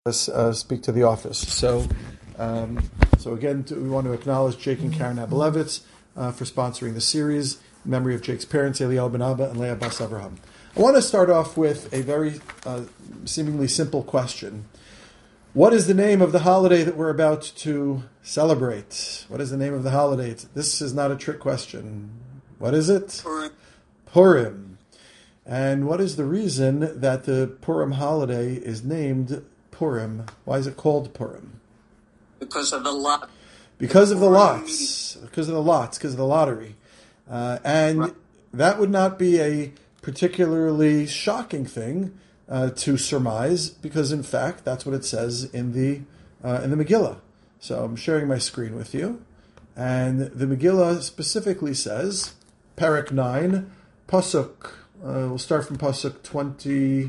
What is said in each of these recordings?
speak to the office. So again, we want to acknowledge Jake and Karen Abalevitz for sponsoring the series in memory of Jake's parents, Eliel Ben Abba and Leah Bas Avraham. I want to start off with a very seemingly simple question. What is the name of the holiday that we're about to celebrate? What is the name of the holiday? This is not a trick question. What is it? Purim. And what is the reason that the Purim holiday is named Purim? Why is it called Purim? Because of the lot. Because of the lots. Because of the lots. Because of the lottery. And that would not be a particularly shocking thing to surmise, because in fact that's what it says in the Megillah. So I'm sharing my screen with you, and the Megillah specifically says, Perek 9, Pasuk. We'll start from Pasuk 20.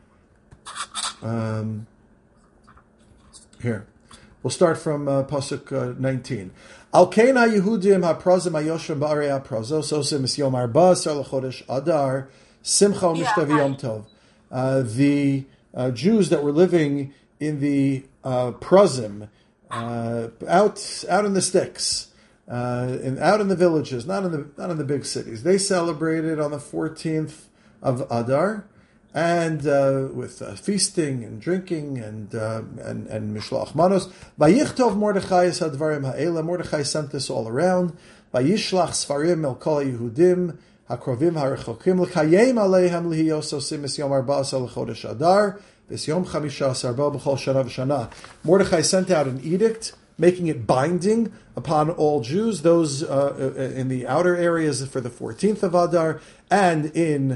Here. We'll start from Pasuk 19. Al kein ha-Yehudim ha-prazim ha-yoshvim ba'arei ha-prazos osim es yom arba asar l'chodesh Adar simcha u'mishtav yom tov. The Jews that were living in the prazim, out in the sticks, out in the villages, not in the big cities, they celebrated on the 14th of Adar, and with feasting and drinking and mishloach manos. Vayichtov Mordechai es hadvarim ha'ela. Mordechai sent this all around. Vayishlach sfarim el kol Yehudim hakrovim harechokim l'chayim aleihem lihiyos osim es yom arba asar l'chodesh Adar v'es yom chamisha asar bo b'chol shana v'shana. Mordechai sent out an edict making it binding upon all Jews, those in the outer areas for the 14th of Adar, and in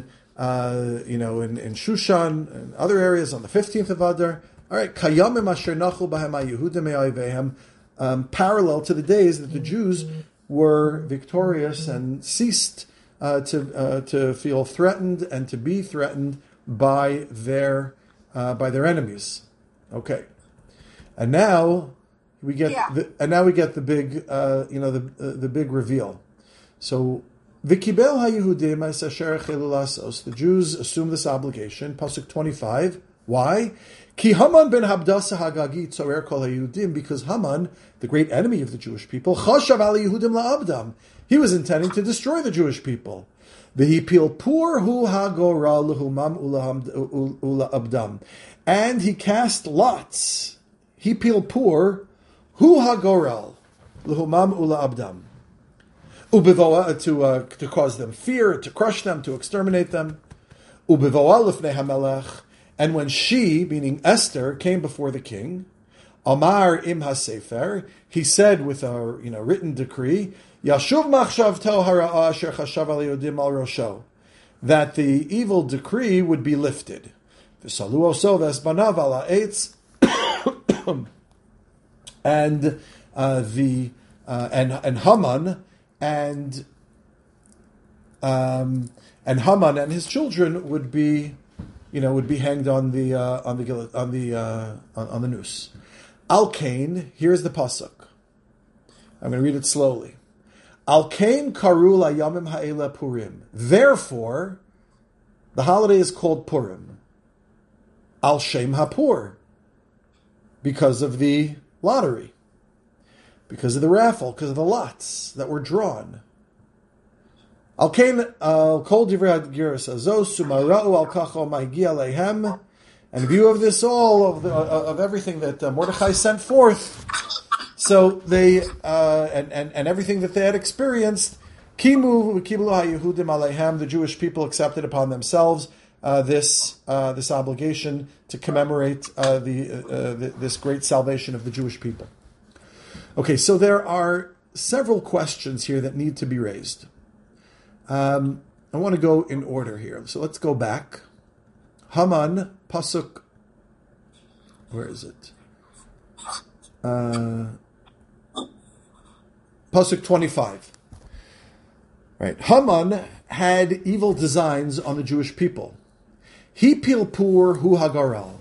Shushan and other areas on the 15th of Adar. All right, kayamim asher nachul bahem haYehudim me'ovehem, parallel to the days that the Jews were victorious and ceased to feel threatened and to be threatened by their enemies. Okay, and now we get the big the big reveal. So V'kibel ha-Yehudim es asher chelu lasos. The Jews assume this obligation. Pasuk 25. Why? Ki Haman ben Habdasa Hagagi tzorer kol ha-Yehudim. Because Haman, the great enemy of the Jewish people, chashav al Yehudim la'abdam. He was intending to destroy the Jewish people. V'hipil pur hu ha-gora l'humam ula'abdam. And he cast lots. Hipil pur hu ha-goral l'humam ula'abdam. Ubivoa, to cause them fear, to crush them, to exterminate them. Ubivoa lifnei hamelech, and when she, meaning Esther, came before the king, Amar im hasefer, he said with a written decree, Yashuv machshavto hara'a asher chashav al Yehudim al rosho, that the evil decree would be lifted. V'salu oso v'esbanav ala eitz, and Haman. And Haman and his children would be hanged on the noose. Al Kain, here's the pasuk. I'm going to read it slowly. Al Kain karu layamim ha'ela Purim. Therefore, the holiday is called Purim. Al Shem HaPur, because of the lottery. Because of the raffle, because of the lots that were drawn. Al kain kol divrei hagiras azos sumarau al kacho ma'igi aleihem. And in view of this, all of everything that Mordechai sent forth, so they and everything that they had experienced, kimu kiblu haYehudim aleihem, the Jewish people accepted upon themselves this obligation to commemorate this great salvation of the Jewish people. Okay, so there are several questions here that need to be raised. I want to go in order here. So let's go back. Haman, Pasuk, where is it? Pasuk 25. Right. Haman had evil designs on the Jewish people. He pilpur hu hagaral.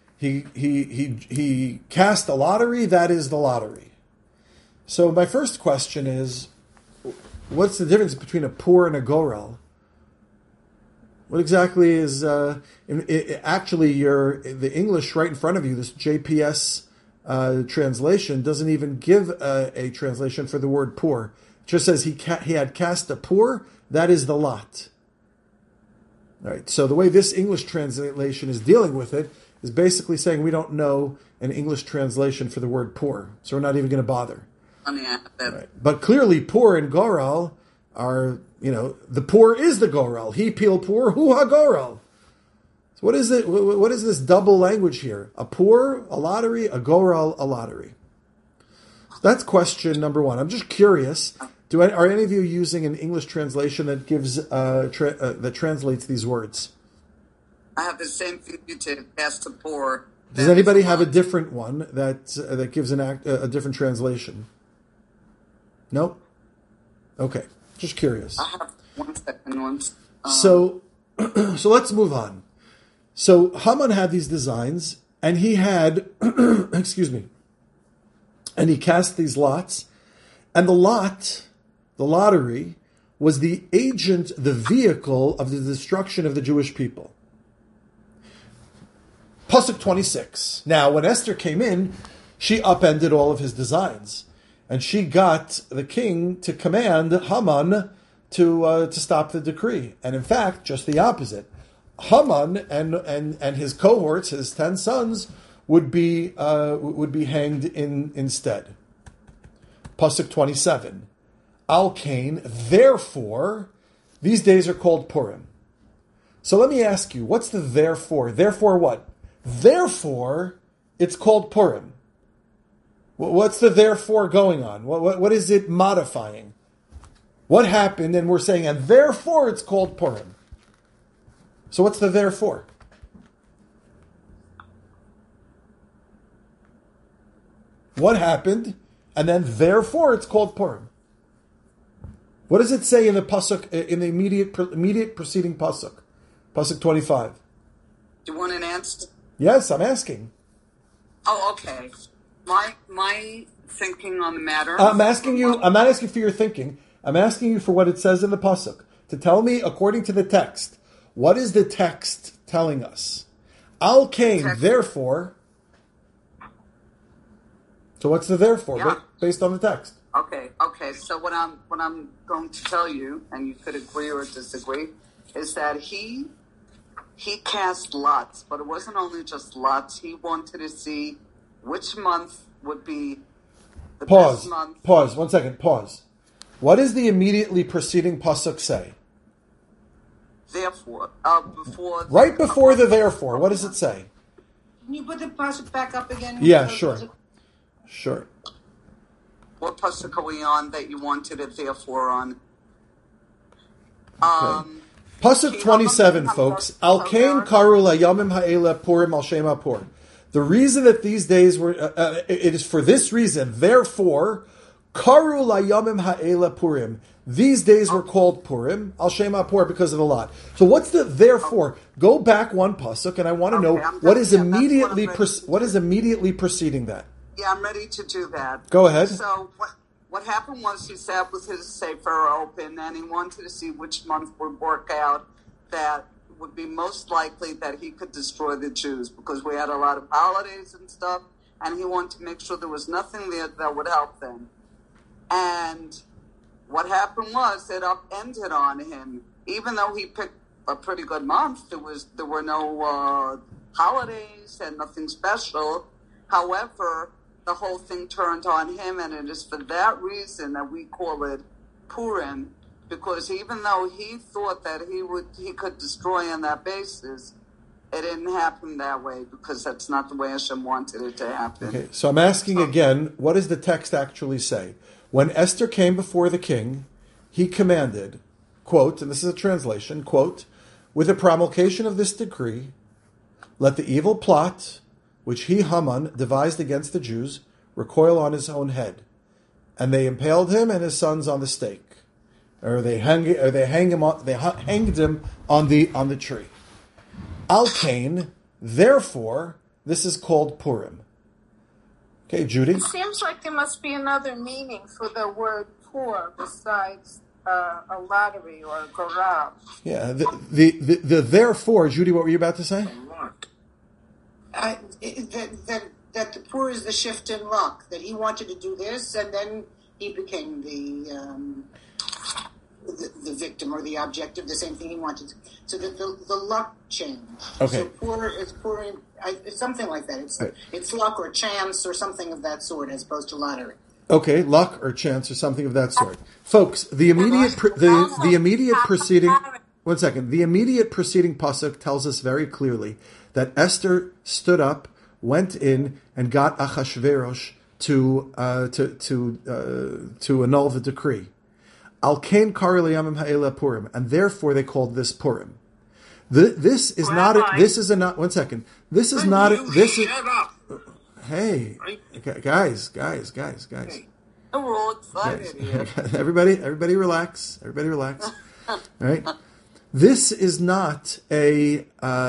He cast the lottery, that is the lottery. So my first question is, what's the difference between a pur and a goral? What exactly is actually the English right in front of you? This JPS translation doesn't even give a translation for the word poor. It just says he had cast a poor. That is the lot. All right. So the way this English translation is dealing with it is basically saying we don't know an English translation for the word poor, so we're not even going to bother. Right. But clearly, poor and goral are, the poor is the goral. He peel poor, hu ha goral. So what is it? What is this double language here? A poor, a lottery, a goral, a lottery. So that's question number one. I'm just curious. Are any of you using an English translation that gives that translates these words? I have the same thing you did. Cast the poor. Does anybody have a different one that gives a different translation? No? Okay. Just curious. I have 1 second once. So let's move on. So Haman had these designs, and he had, excuse me, and he cast these lots, and the lottery, was the agent, the vehicle of the destruction of the Jewish people. Pasuk 26. Now, when Esther came in, she upended all of his designs. And she got the king to command Haman to stop the decree. And in fact, just the opposite. Haman and his cohorts, his 10 sons, would be hanged instead. Pasuk 27. Al Kain, therefore, these days are called Purim. So let me ask you, what's the therefore? Therefore what? Therefore, it's called Purim. What's the therefore going on? What is it modifying? What happened? And we're saying, and therefore it's called Purim. So what's the therefore? What happened? And then therefore it's called Purim. What does it say in the pasuk, in the immediate preceding pasuk? Pasuk 25. Do you want an answer? Yes, I'm asking. Oh, okay. My thinking on the matter. I'm asking you. I'm not asking for your thinking. I'm asking you for what it says in the pasuk. To tell me, according to the text, what is the text telling us? Al Kain, therefore. So what's the therefore? Yeah. Based on the text. Okay. So what I'm going to tell you, and you could agree or disagree, is that he cast lots, but it wasn't only just lots. He wanted to see which month would be the best month. Pause. 1 second. Pause. What does the immediately preceding pasuk say? Therefore, before. Right before the therefore, what does it say? Can you put the pasuk back up again? Yeah, sure. Sure. What pasuk are we on that you wanted it therefore on? Okay. Pasuk 27, folks. Al Kain karu layamim ha'ela purim al shema pur. The reason that these days were, it is for this reason. Therefore, karu layamim ha'ela purim. These days were called Purim al shema pur because of the lot. So what's the therefore? Go back one pasuk, and I want to know what is immediately preceding that. Yeah, I'm ready to do that. Go ahead. So what happened was he sat with his Sefer open, and he wanted to see which month would work out that would be most likely that he could destroy the Jews, because we had a lot of holidays and stuff, and he wanted to make sure there was nothing there that would help them. And what happened was it upended on him. Even though he picked a pretty good month, there were no holidays and nothing special. However, the whole thing turned on him, and it is for that reason that we call it Purim, because even though he thought that he could destroy on that basis, it didn't happen that way, because that's not the way Hashem wanted it to happen. Okay, so I'm asking again, what does the text actually say? When Esther came before the king, he commanded, quote, and this is a translation, quote, with the promulgation of this decree, let the evil plot which he, Haman, devised against the Jews, recoil on his own head. And they impaled him and his sons on the stake. Or they hanged him on the tree. Al Kain, therefore, this is called Purim. Okay, Judy? It seems like there must be another meaning for the word poor besides a lottery or a garage. Yeah, the therefore, Judy, what were you about to say? That the poor is the shift in luck. That he wanted to do this, and then he became the victim or the object of the same thing he wanted. So that the luck changed. Okay. So poor is poor. It's something like that. It's luck or chance or something of that sort, as opposed to lottery. Okay, luck or chance or something of that sort, folks. The immediate preceding. One second. The immediate preceding pasuk tells us very clearly that Esther stood up, went in, and got Achashverosh to annul the decree. Al kain kari liyamim ha'ela Purim, and therefore they called this Purim. This is not. One second. This is not. This is. Hey, guys. We're all excited here. Everybody relax. Everybody relax. All right. This is not a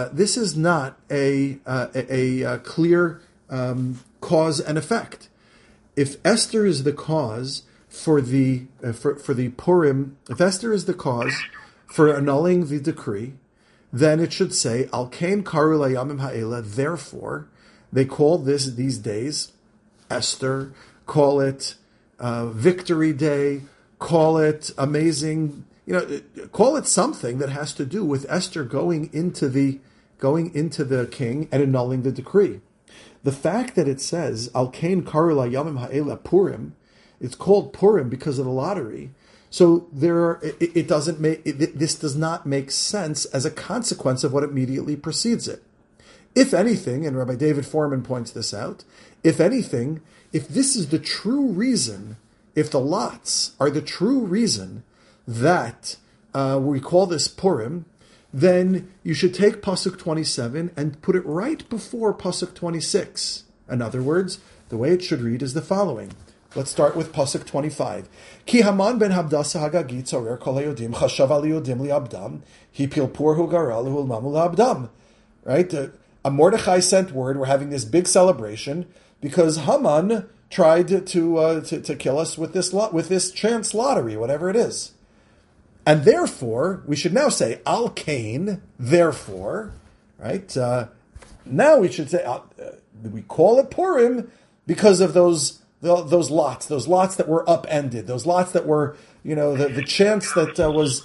clear cause and effect. If Esther is the cause for the Purim, if Esther is the cause for annulling the decree, then it should say Al kain karu layamim ha'ela. Therefore, they call these days Esther. Call it Victory Day. Call it amazing. Call it something that has to do with Esther going into the king and annulling the decree. The fact that it says Al kain karu layamim ha'ela Purim, it's called Purim because of the lottery. So this does not make sense as a consequence of what immediately precedes it. If anything, and Rabbi David Foreman points this out, if anything, if this is the true reason, if the lots are the true reason that we call this Purim, then you should take Pasuk 27 and put it right before Pasuk 26. In other words, the way it should read is the following. Let's start with Pasuk 25. Ki Haman ben Habdasa Hagagit Zorer Kol Hayodim Chashav Al Yodim Li'Abdam Hipil Pur Hu Garal Hu Mamu Li'Abdam. Right? A Mordechai sent word. We're having this big celebration because Haman tried to kill us with this chance lottery, whatever it is. And therefore, we should now say Al kain. Therefore, right? Now we should say we call it Purim because of those lots that were upended, those lots that were, the chance that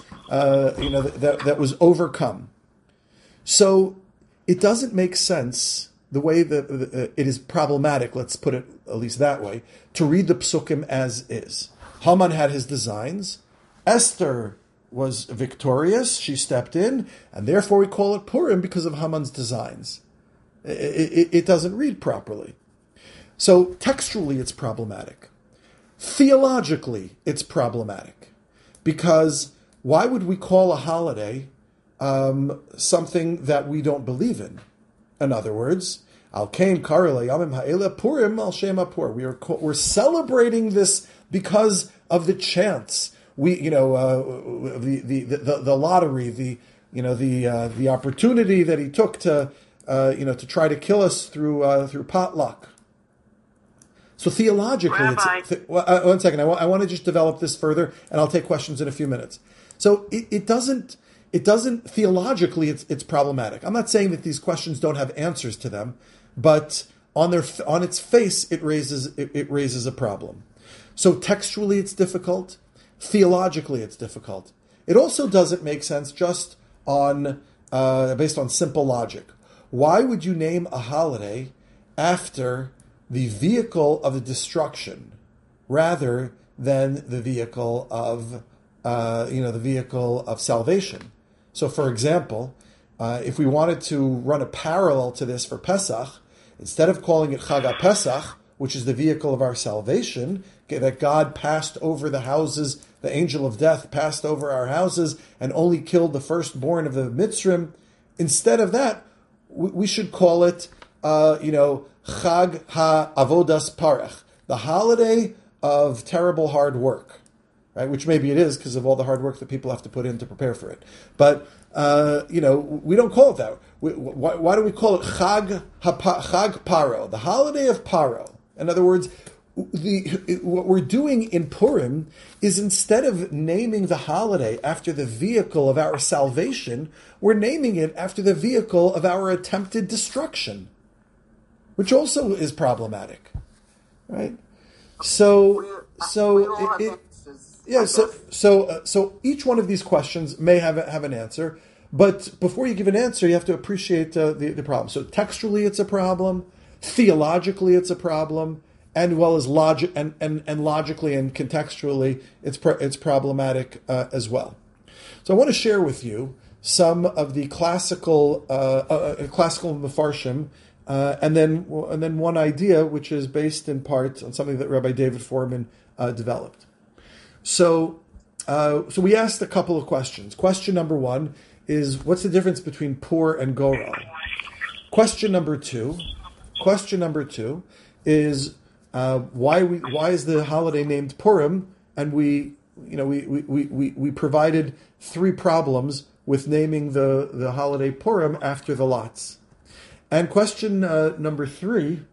was overcome. So it doesn't make sense the way that it is problematic. Let's put it at least that way to read the psukim as is. Haman had his designs. Esther was victorious. She stepped in, and therefore we call it Purim because of Haman's designs. It doesn't read properly. So textually, it's problematic. Theologically, it's problematic. Because why would we call a holiday something that we don't believe in? In other words, Al kain kari layamim ha'ela Purim al shem ha'pur. We're celebrating this because of the chance. The lottery, the opportunity that he took to try to kill us through potluck. So theologically, one second. I want to just develop this further, and I'll take questions in a few minutes. So it doesn't theologically. It's problematic. I'm not saying that these questions don't have answers to them, but on its face, it raises a problem. So textually, it's difficult. Theologically, it's difficult. It also doesn't make sense just based on simple logic. Why would you name a holiday after the vehicle of the destruction rather than the vehicle of salvation? So, for example, if we wanted to run a parallel to this for Pesach, instead of calling it Chag HaPesach, which is the vehicle of our salvation, that God passed over the houses, the angel of death passed over our houses and only killed the firstborn of the Mitzrim, instead of that, we should call it, Chag HaAvodas Parach, the holiday of terrible hard work, right? Which maybe it is because of all the hard work that people have to put in to prepare for it. But, we don't call it that. Why do we call it Chag Paro, the holiday of Paro? In other words, what we're doing in Purim is, instead of naming the holiday after the vehicle of our salvation, we're naming it after the vehicle of our attempted destruction, which also is problematic, right? So each one of these questions may have an answer, but before you give an answer, you have to appreciate the problem. So textually, it's a problem. Theologically, it's a problem. And well as logically and contextually, it's problematic as well. So I want to share with you some of the classical mefarshim, and then one idea which is based in part on something that Rabbi David Foreman developed. So we asked a couple of questions. Question number one is, what's the difference between Pur and Goral? Question number two is, why is the holiday named Purim? And we provided three problems with naming the holiday Purim after the lots. And question number three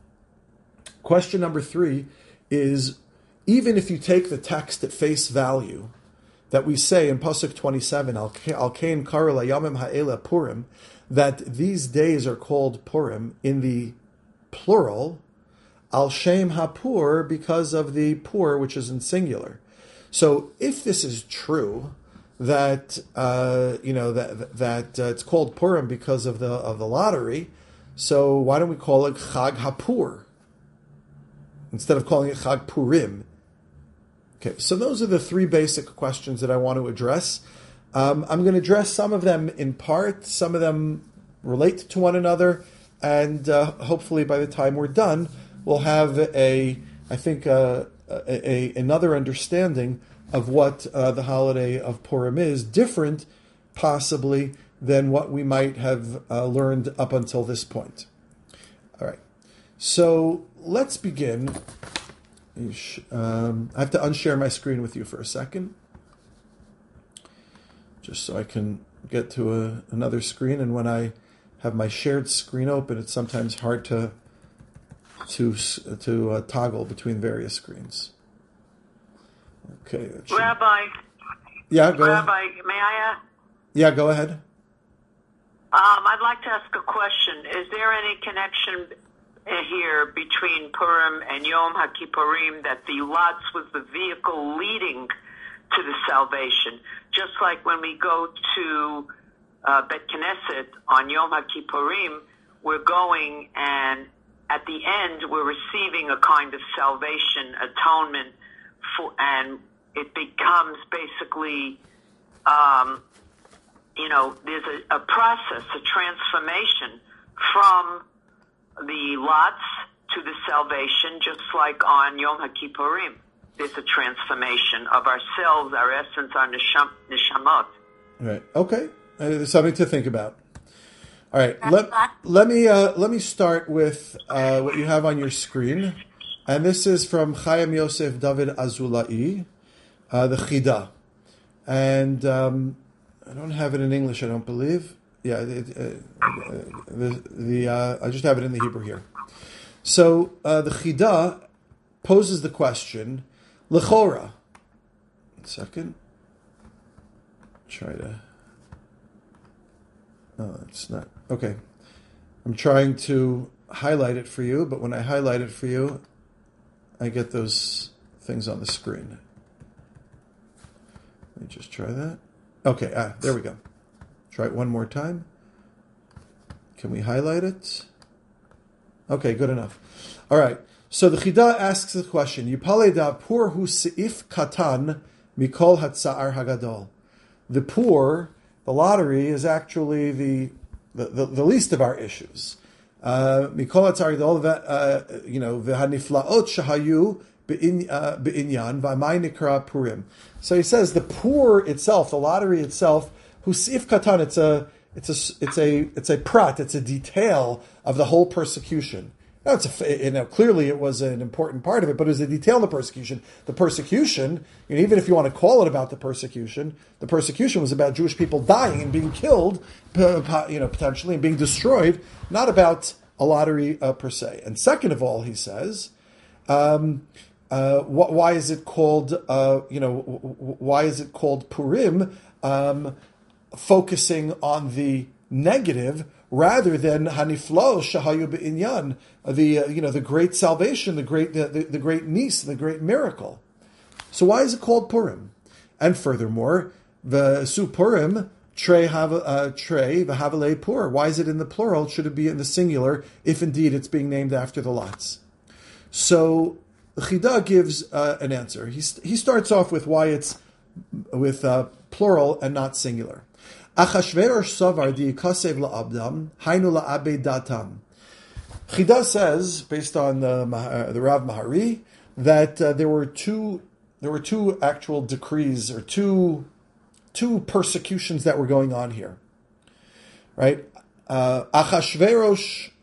is, even if you take the text at face value that we say in Pasuk 27, Al Kain Kara Layamim Ha'ela Purim, that these days are called Purim in the plural, Al Shem HaPur, because of the Pur, which is in singular. So if this is true, that it's called Purim because of the lottery, so why don't we call it Chag HaPur instead of calling it Chag Purim? Okay, so those are the three basic questions that I want to address. I'm going to address some of them in part. Some of them relate to one another, and hopefully by the time we're done, we'll have another understanding of what the holiday of Purim is, different possibly than what we might have learned up until this point. All right, so let's begin. I have to unshare my screen with you for a second, just so I can get to another screen. And when I have my shared screen open, it's sometimes hard to toggle between various screens. Okay. Rabbi. Yeah, go ahead. Rabbi, may I? Yeah, go ahead. I'd like to ask a question. Is there any connection here between Purim and Yom HaKippurim, that the lots was the vehicle leading to the salvation? Just like when we go to Bet Knesset on Yom HaKippurim, we're going, and at the end we're receiving a kind of salvation, atonement, and it becomes basically, there's a process, a transformation from the lots to the salvation, just like on Yom HaKippurim. There's a transformation of ourselves, our essence, our neshamot. Right. Okay. There's something to think about. All right. Let me start with what you have on your screen, and this is from Chaim Yosef David Azulai, the Chida, and I don't have it in English, I don't believe. Yeah, I just have it in the Hebrew here. So the Chida poses the question, Lechora. 1 second. No, it's not. Okay. I'm trying to highlight it for you, but when I highlight it for you, I get those things on the screen. Let me just try that. Okay, there we go. Try it one more time. Can we highlight it? Okay, good enough. All right. So the Chida asks the question, Yipale da pur hu seif katan mikol hatsa'ar hagadol. The pur, the lottery, is actually the least of our issues. Mikol hatsa'ar hagadol, v'haniflaot shahayu be'inyan v'amay nikra purim. So he says the pur itself, the lottery itself, hu seif katan, it's a prat, it's a detail of the whole persecution. Now, clearly it was an important part of it, but it was a detail of the persecution. The persecution, even if you want to call it about the persecution was about Jewish people dying and being killed, potentially, and being destroyed, not about a lottery per se. And second of all, he says, Why is it called? Why is it called Purim? Focusing on the negative rather than Haniflo Shahayu B'inyan, the great salvation, the great nis, the great miracle. So why is it called Purim? And furthermore, the Su Purim Trei v'Havalei Pur. Why is it in the plural? Should it be in the singular if indeed it's being named after the lots? So the Chida gives an answer. He starts off with why it's with plural and not singular. Achashverosh savar diikasev la'abdam hainu la'abed datam. Chida says, based on the Rav Mahari, that there were two actual decrees or two persecutions that were going on here, right? Achashverosh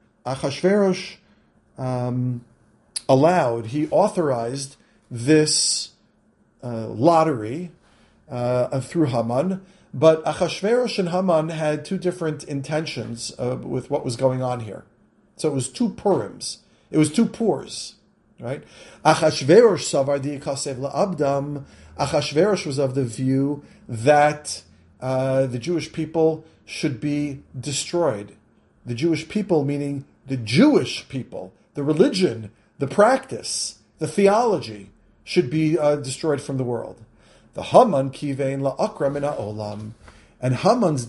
allowed, he authorized this lottery through Haman, but Achashverosh and Haman had two different intentions with what was going on here. So it was two Purims. It was two Purs, right? Achashverosh savar diikasev la'abdam. Achashverosh was of the view that the Jewish people should be destroyed. The Jewish people, meaning the Jewish people, the religion, the practice, the theology, should be destroyed from the world. The Haman kivein la'akra min ha'olam, and Haman's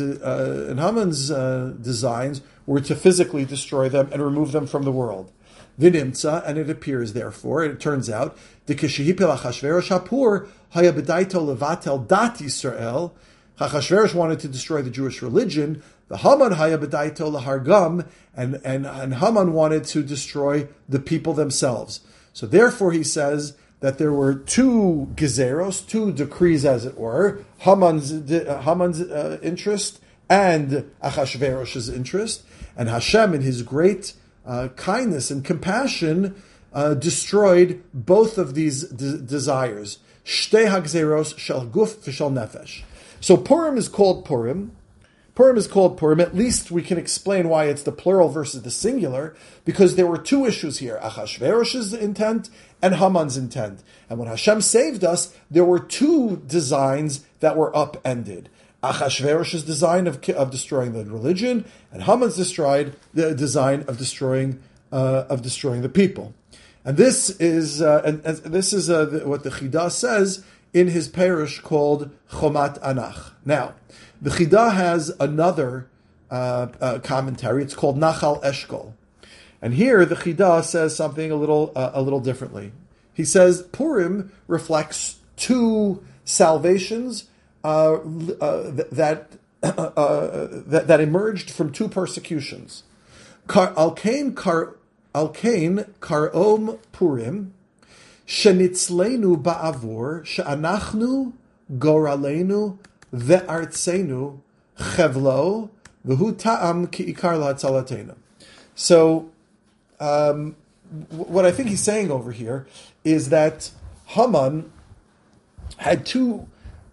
designs were to physically destroy them and remove them from the world. V'nimtza, and it appears, therefore, it turns out, the kishihipil Achashverosh hapur haya b'daito levatel dat Yisrael. Achashverosh wanted to destroy the Jewish religion. The Haman haya b'daito lehargam, and Haman wanted to destroy the people themselves. So therefore, he says that there were two gezeros, two decrees, as it were, Haman's interest and Achashverosh's interest, and Hashem, in His great kindness and compassion, destroyed both of these desires. Shtei hagzeros shel guf v'shel nefesh. So Purim is called Purim. Purim is called Purim. At least we can explain why it's the plural versus the singular, because there were two issues here: Achashverosh's intent and Haman's intent. And when Hashem saved us, there were two designs that were upended: Achashverosh's design of destroying the religion, and Haman's design of destroying the people. And this is what the Chida says in his parish called Chomat Anach. Now, the Chida has another commentary. It's called Nachal Eshkol, and here the Chida says something a little differently. He says Purim reflects two salvations that emerged from two persecutions. Alkain karom Purim shenitzleinu ba'avur she'anachnu goralenu ve'artzenu chevlo v'hu ta'am ki'ikar la'atzalatenu. So, what I think he's saying over here is that Haman had two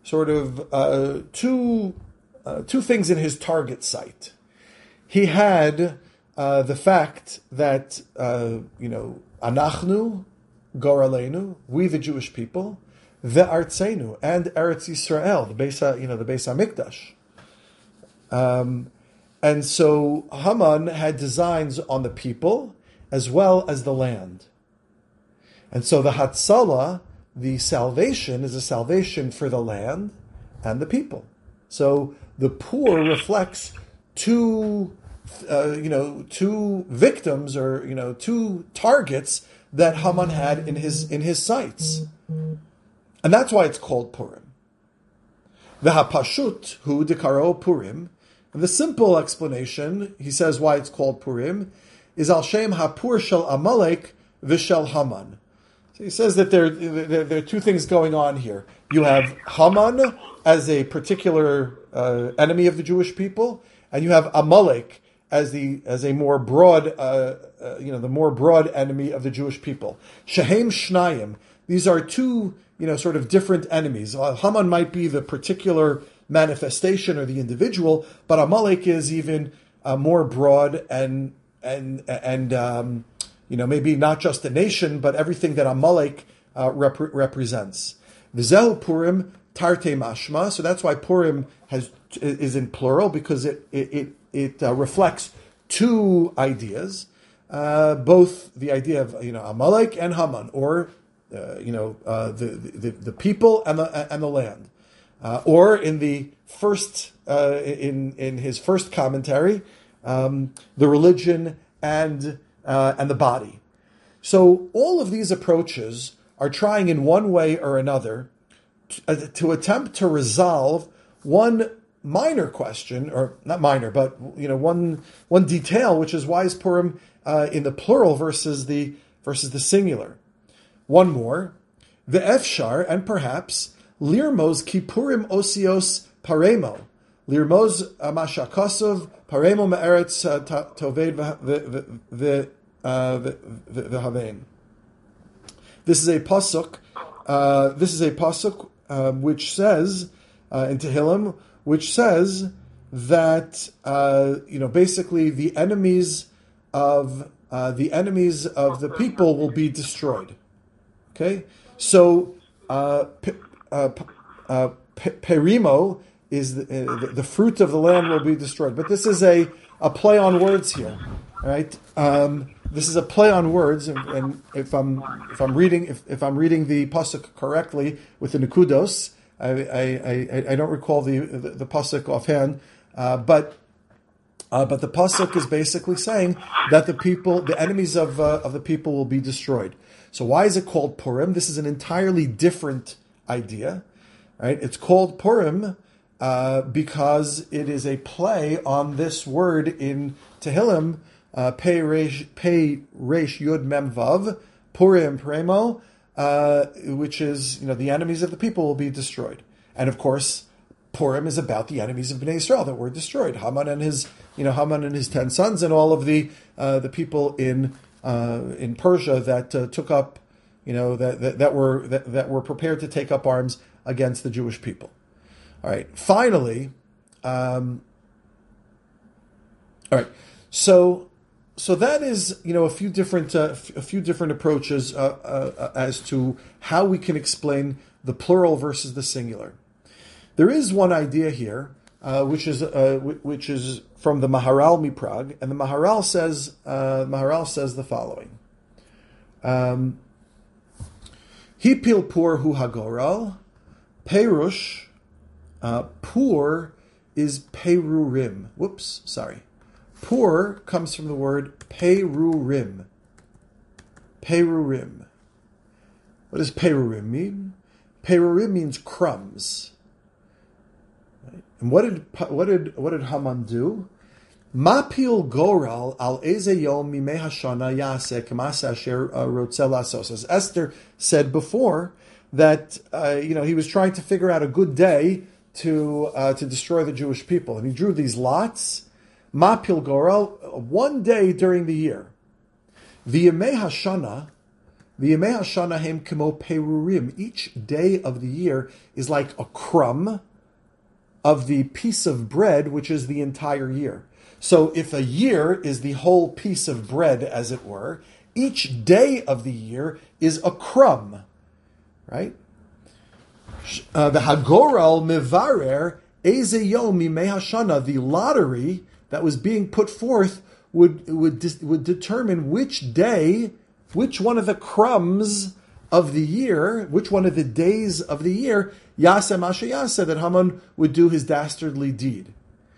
things in his target site. He had the fact that anachnu goralenu, we the Jewish people, ve'artzenu, and Eretz Yisrael, the Beis Hamikdash. And so Haman had designs on the people as well as the land. And so the Hatzalah, the salvation, is a salvation for the land and the people. So the poor reflects two victims, or two targets that Haman had in his sights, and that's why it's called Purim. V'hapashut hu dekaro Purim. And the simple explanation, he says, why it's called Purim, is al shem hapur shel Amalek v'shel Haman. So he says that there are two things going on here. You have Haman as a particular enemy of the Jewish people, and you have Amalek as a more broad, the more broad enemy of the Jewish people. Shehem Shnayim. These are two, sort of different enemies. Haman might be the particular manifestation or the individual, but Amalek is even more broad and maybe not just a nation, but everything that Amalek represents. V'zehu Purim tarte mashma. So that's why Purim is in plural, because it reflects two ideas, both the idea of Amalek and Haman, or the people and the land, or in the first in his first commentary, the religion and the body. So all of these approaches are trying in one way or another to attempt to resolve one minor question, or not minor, but one detail, which is why is Purim in the plural versus the singular. One more, the Efshar, and perhaps Lirmos Kippurim Osios Paremo, Lirmos Mashakosov Paremo Me'eretz Toved v'Havein. This is a pasuk. Which says in Tehillim, which says that basically the enemies of the people will be destroyed. Okay, so perimo is the fruit of the land will be destroyed. But this is a play on words here, right? This is a play on words, and if I'm reading the pasuk correctly with the nekudos, I don't recall the pasuk offhand, but the pasuk is basically saying that the enemies of the people will be destroyed. So why is it called Purim? This is an entirely different idea, right? It's called Purim because it is a play on this word in Tehillim, Pei Resh Yud Mem Vav, Purim Premo, which is the enemies of the people will be destroyed, and of course Purim is about the enemies of Bnei Israel that were destroyed. Haman and his 10 sons, and all of the people in Persia that took up, that were prepared to take up arms against the Jewish people. All right. Finally, all right. So that is a few different approaches as to how we can explain the plural versus the singular. There is one idea here, which is from the Maharal Miprag, and the Maharal says the following: Hipil pur hu hagoral, perush, pur is perurim. Whoops, sorry. Pur comes from the word perurim. Perurim. What does perurim mean? Perurim means crumbs. And what did Haman do? Mapil goral al eze yom mimei hashana yaseh k'maseh asher rotzeh lasos. As Esther said before, that he was trying to figure out a good day to destroy the Jewish people, and he drew these lots. Mapil goral, one day during the year. V'yemei hashana hem kemo perurim. Each day of the year is like a crumb of the piece of bread, which is the entire year. So if a year is the whole piece of bread, as it were, each day of the year is a crumb, right? The hagoral mevarer eze yom mimei hashana, the lottery that was being put forth would determine which day, which one of the crumbs of the year, which one of the days of the year, Yaseh Masha Yaseh, that Haman would do his dastardly deed.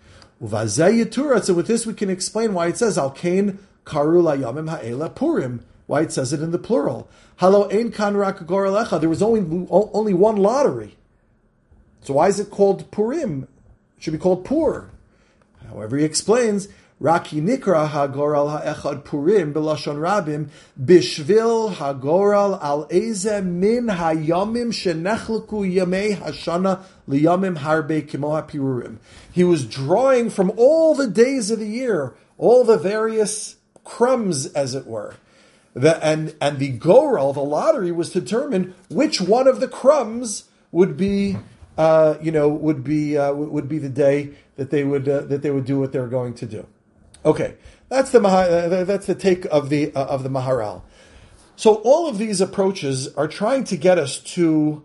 So with this we can explain why it says Al Kain Karu Layamim Ha'ela Purim, why it says it in the plural. Halo Ein Kan Rak Gorelecha. There was only one lottery. So why is it called Purim? It should be called Pur. However, he explains, Raki Nikra Hagoral Ha'echad Purim B'Lashon Rabim Bishvil Hagoral Al Eze Min Hayamim Shenechleku Yamei Hashana Liyamim Harbe Kimo HaPirurim. He was drawing from all the days of the year, all the various crumbs, as it were. And the Goral, the lottery, was to determine which one of the crumbs would be the day that they would do what they were going to do. Okay, that's the take of the Maharal. So all of these approaches are trying to get us to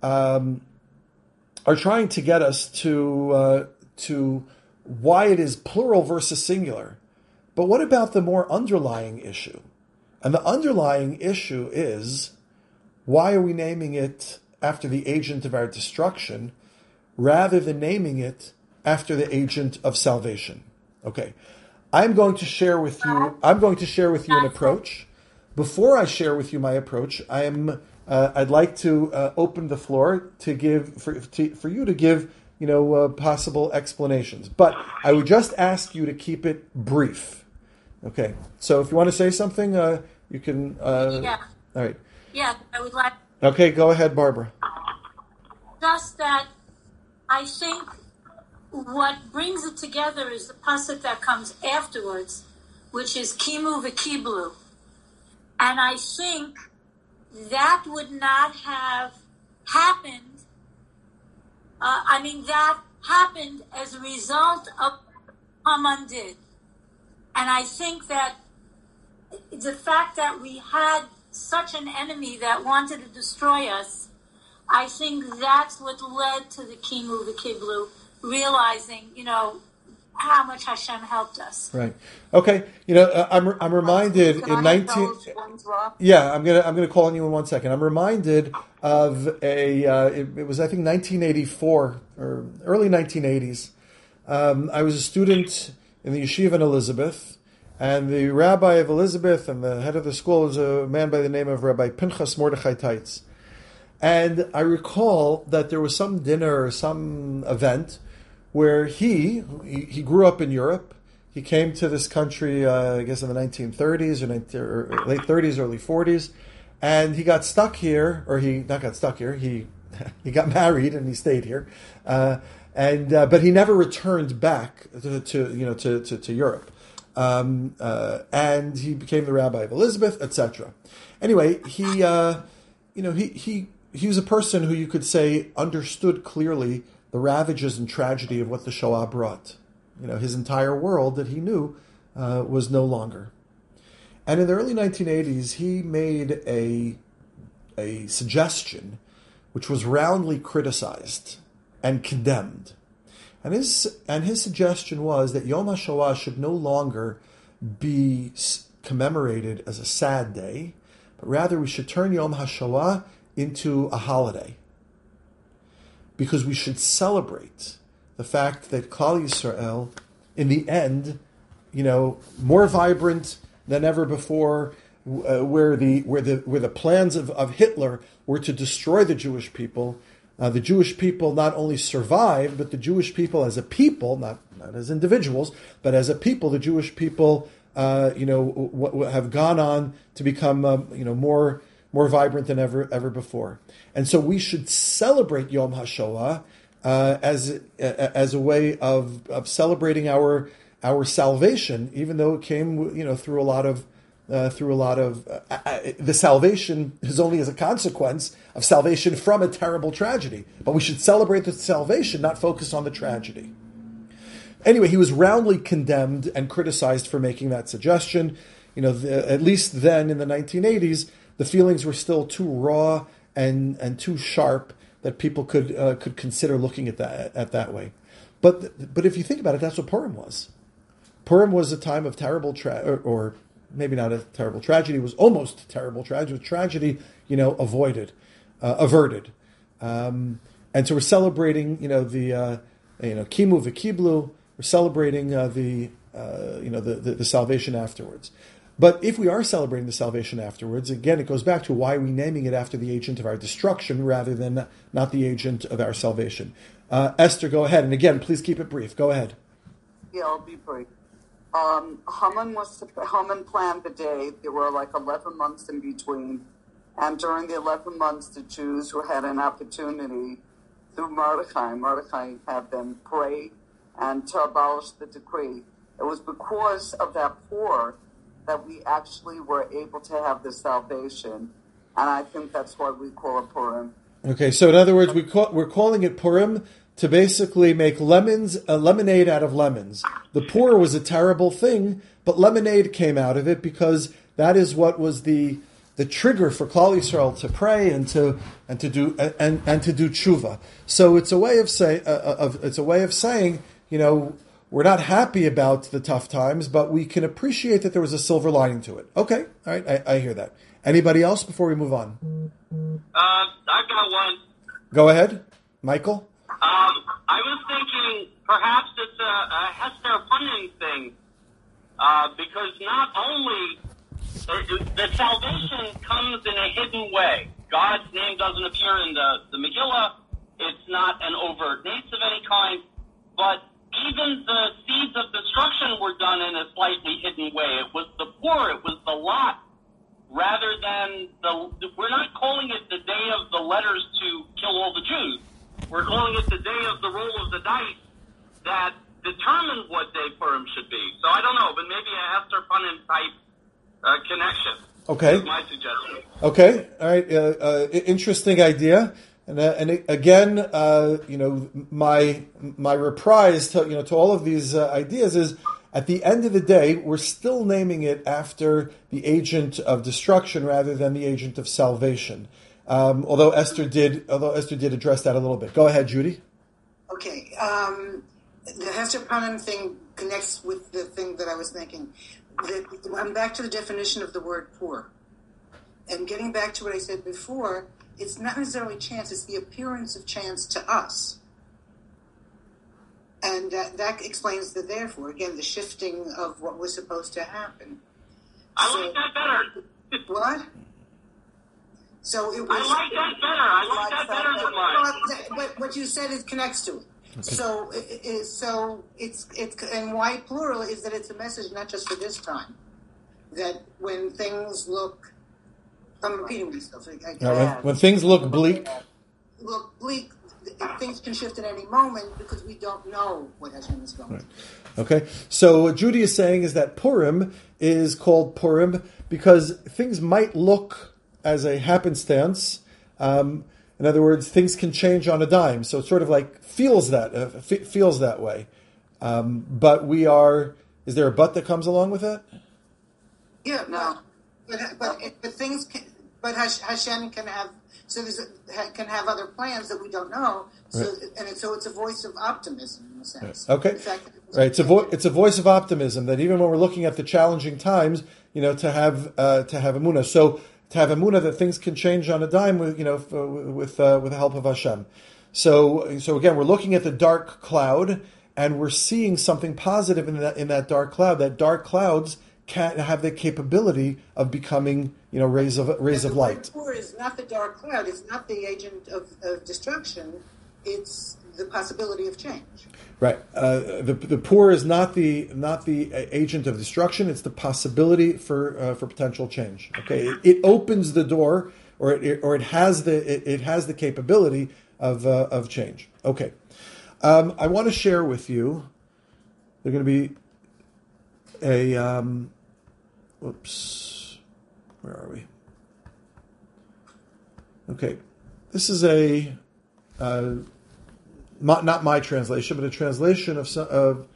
why it is plural versus singular. But what about the more underlying issue? And the underlying issue is, why are we naming it after the agent of our destruction rather than naming it after the agent of salvation? Okay. I'm going to share with you an approach. Before I share with you my approach, I'd like to open the floor to give for you to give possible explanations. But I would just ask you to keep it brief. Okay. So if you want to say something, you can. Yeah. All right. Yeah, I would like. Okay, go ahead, Barbara. Just that I think what brings it together is the pasuk that comes afterwards, which is Kimu v'Kiblu. And I think that would not have happened. That happened as a result of what Haman did. And I think that the fact that we had such an enemy that wanted to destroy us, I think that's what led to the Kimu v'Kiblu, realizing, how much Hashem helped us. Right. Okay. I'm reminded in 19. Yeah, I'm gonna call on you in 1 second. I'm reminded of it was I think 1984 or early 1980s. I was a student in the yeshiva in Elizabeth, and the rabbi of Elizabeth and the head of the school was a man by the name of Rabbi Pinchas Mordechai Teitz. And I recall that there was some dinner or some event where he grew up in Europe. He came to this country, I guess, in the 1930s or late 30s, early 40s, and he got stuck here, or he not got stuck here. He got married and he stayed here, but he never returned back to Europe, and he became the rabbi of Elizabeth, etc. Anyway, he was a person who you could say understood clearly the ravages and tragedy of what the Shoah brought. His entire world that he knew was no longer. And in the early 1980s, he made a suggestion which was roundly criticized and condemned. And his suggestion was that Yom HaShoah should no longer be commemorated as a sad day, but rather we should turn Yom HaShoah into a holiday. Because we should celebrate the fact that Klal Yisrael, in the end, more vibrant than ever before, where the plans of Hitler were to destroy the Jewish people not only survived, but the Jewish people as a people, not as individuals, but as a people, the Jewish people, have gone on to become, more vibrant than ever before. And so we should celebrate Yom HaShoah as a way of celebrating our salvation, even though it came through a lot of the salvation is only as a consequence of salvation from a terrible tragedy. But we should celebrate the salvation, not focus on the tragedy. Anyway, he was roundly condemned and criticized for making that suggestion. At least then in the 1980s, the feelings were still too raw and too sharp that people could consider looking at that way. But if you think about it, that's what Purim was. Purim was a time of terrible or maybe not a terrible tragedy. It was almost terrible tragedy. Tragedy, averted. And so we're celebrating, the Kimu v'Kiblu. We're celebrating the salvation afterwards. But if we are celebrating the salvation afterwards, again, it goes back to why are we naming it after the agent of our destruction rather than not the agent of our salvation. Esther, go ahead. And again, please keep it brief. Go ahead. Yeah, I'll be brief. Haman planned the day. There were like 11 months in between. And during the 11 months, the Jews who had an opportunity through Mordechai had them pray and to abolish the decree. It was because of that pour that we actually were able to have the salvation. And I think that's why we call it Purim. Okay, so in other words, we're calling it Purim to basically make lemonade out of lemons. The poor was a terrible thing, but lemonade came out of it because that is what was the trigger for Klal Yisrael to pray and to do tshuva. So it's a way of saying, we're not happy about the tough times, but we can appreciate that there was a silver lining to it. Okay, all right, I hear that. Anybody else before we move on? I've got one. Go ahead, Michael. I was thinking perhaps it's a Hester Punim thing, because not only the salvation comes in a hidden way. God's name doesn't appear in the Megillah. It's not an overt nace of any kind, but even the seeds of destruction were done in a slightly hidden way. It was the poor, it was the lot, rather than we're not calling it the day of the letters to kill all the Jews. We're calling it the day of the roll of the dice that determined what day Purim should be. So I don't know, but maybe a Hester Punim type connection. Okay. That's my suggestion. Okay. All right. Interesting idea. And again, my reprise to all of these ideas is, at the end of the day, we're still naming it after the agent of destruction rather than the agent of salvation. Although Esther did address that a little bit. Go ahead, Judy. Okay. The Hester Punim thing connects with the thing that I was thinking. I'm back to the definition of the word poor. And getting back to what I said before, it's not necessarily chance, it's the appearance of chance to us. And that explains the therefore. Again, the shifting of what was supposed to happen. I like that better. What? So it was. I like that better. I like that better than mine. But what you said connects to it. Okay. So it's and why plural is that it's a message not just for this time. That when things look, I'm repeating myself. When things look bleak. Things can shift at any moment because we don't know what Hashem is going to do. Okay, so what Judy is saying is that Purim is called Purim because things might look as a happenstance. In other words, things can change on a dime. So it sort of like feels that way. But we are. Is there a but that comes along with that? Yeah, no. But things can. But Hashem can have. So can have other plans that we don't know. So right. So it's a voice of optimism in a sense. Right. Okay. Right. It's a voice of optimism that even when we're looking at the challenging times, to have emunah. So to have emunah that things can change on a dime with the help of Hashem. So again, we're looking at the dark cloud and we're seeing something positive in that dark cloud. That dark clouds can have the capability of becoming, rays of light. The poor is not the dark cloud. It's not the agent of destruction. It's the possibility of change. Right. The poor is not the agent of destruction. It's the possibility for potential change. Okay. It opens the door, or it has the capability of change. Okay. I want to share with you. They're going to be a. Where are we? Okay, this is not my translation, but a translation of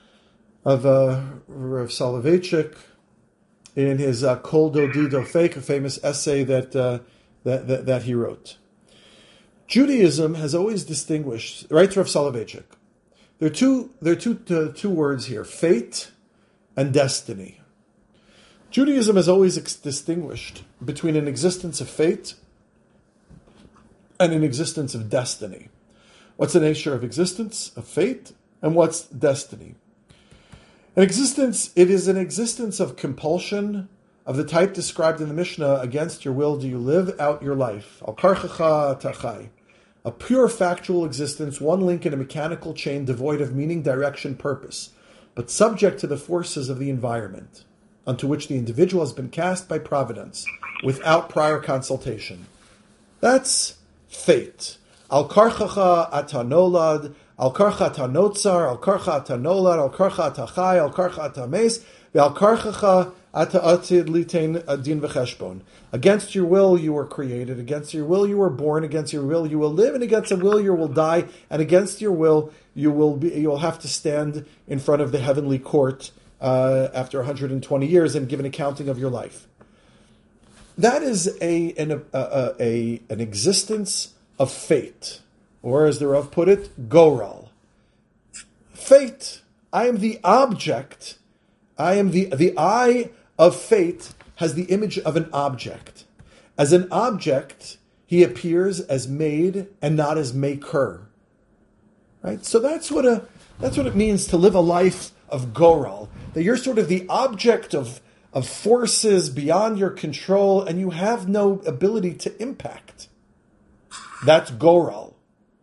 Rav Soloveitchik in his Kol Dodi Dofek, a famous essay that he wrote. Judaism has always distinguished, writes Rav Soloveitchik. There are two words here: fate and destiny. Judaism has always distinguished between an existence of fate and an existence of destiny. What's the nature of existence, of fate, and what's destiny? It is an existence of compulsion of the type described in the Mishnah, against your will do you live out your life. Al karchacha tachai. A pure factual existence, one link in a mechanical chain devoid of meaning, direction, purpose, but subject to the forces of the environment, onto which the individual has been cast by providence, without prior consultation. That's fate. Al karchacha atanolad, al karcha atanotzar, al karcha atanolad, al karcha atachai, al karcha atames, ve'al karchacha ata atid litain din v'cheshbon. Against your will you were created, against your will you were born, against your will you will live, and against your will you will die, and against your will you will have to stand in front of the heavenly court after 120 years and give an accounting of your life. That is an existence of fate, or as the Rav put it, goral. Fate. I am the object. I am the eye of fate has the image of an object. As an object, he appears as made and not as maker. Right? So that's what it means to live a life of goral. That you're sort of the object of forces beyond your control, and you have no ability to impact. That's goral.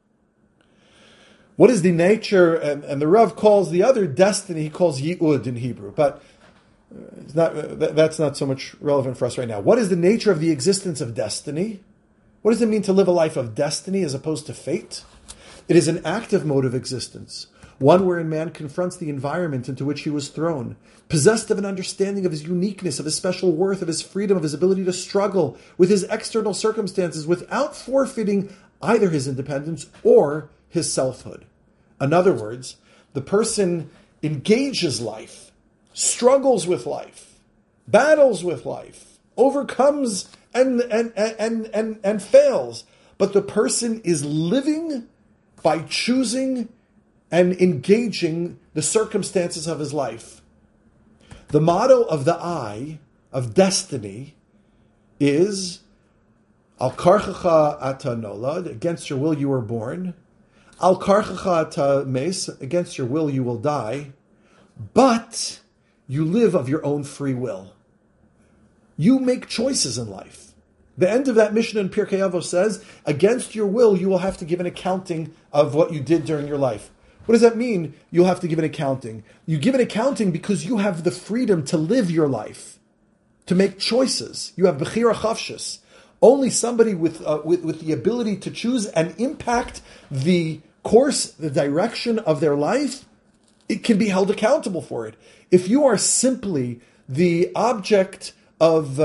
What is the nature, and the Rav calls the other destiny, he calls yi'ud in Hebrew, but that's not so much relevant for us right now. What is the nature of the existence of destiny? What does it mean to live a life of destiny as opposed to fate? It is an active mode of existence, one wherein man confronts the environment into which he was thrown, possessed of an understanding of his uniqueness, of his special worth, of his freedom, of his ability to struggle with his external circumstances without forfeiting either his independence or his selfhood. In other words, the person engages life, struggles with life, battles with life, overcomes and fails. But the person is living by choosing and engaging the circumstances of his life. The motto of the eye, of destiny, is Al karchacha ata nolad, against your will you were born. Al karchacha ata mes, against your will you will die. But you live of your own free will. You make choices in life. The end of that Mishnah in Pirkei Avos says, against your will you will have to give an accounting of what you did during your life. What does that mean? You'll have to give an accounting. You give an accounting because you have the freedom to live your life, to make choices. You have bechira chavshis. Only somebody with the ability to choose and impact the course, the direction of their life, it can be held accountable for it. If you are simply the object of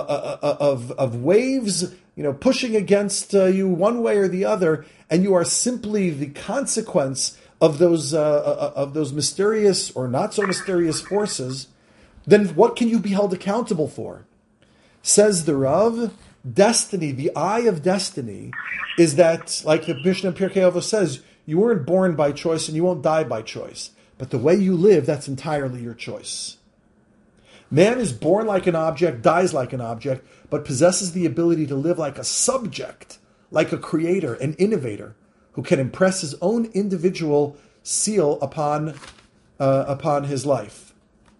waves, pushing against you one way or the other, and you are simply the consequence of those mysterious or not so mysterious forces, then what can you be held accountable for? Says the Rav, destiny, the eye of destiny, is that, like the Mishnah in Pirkei Avos says, you weren't born by choice and you won't die by choice. But the way you live, that's entirely your choice. Man is born like an object, dies like an object, but possesses the ability to live like a subject, like a creator, an innovator, who can impress his own individual seal upon his life.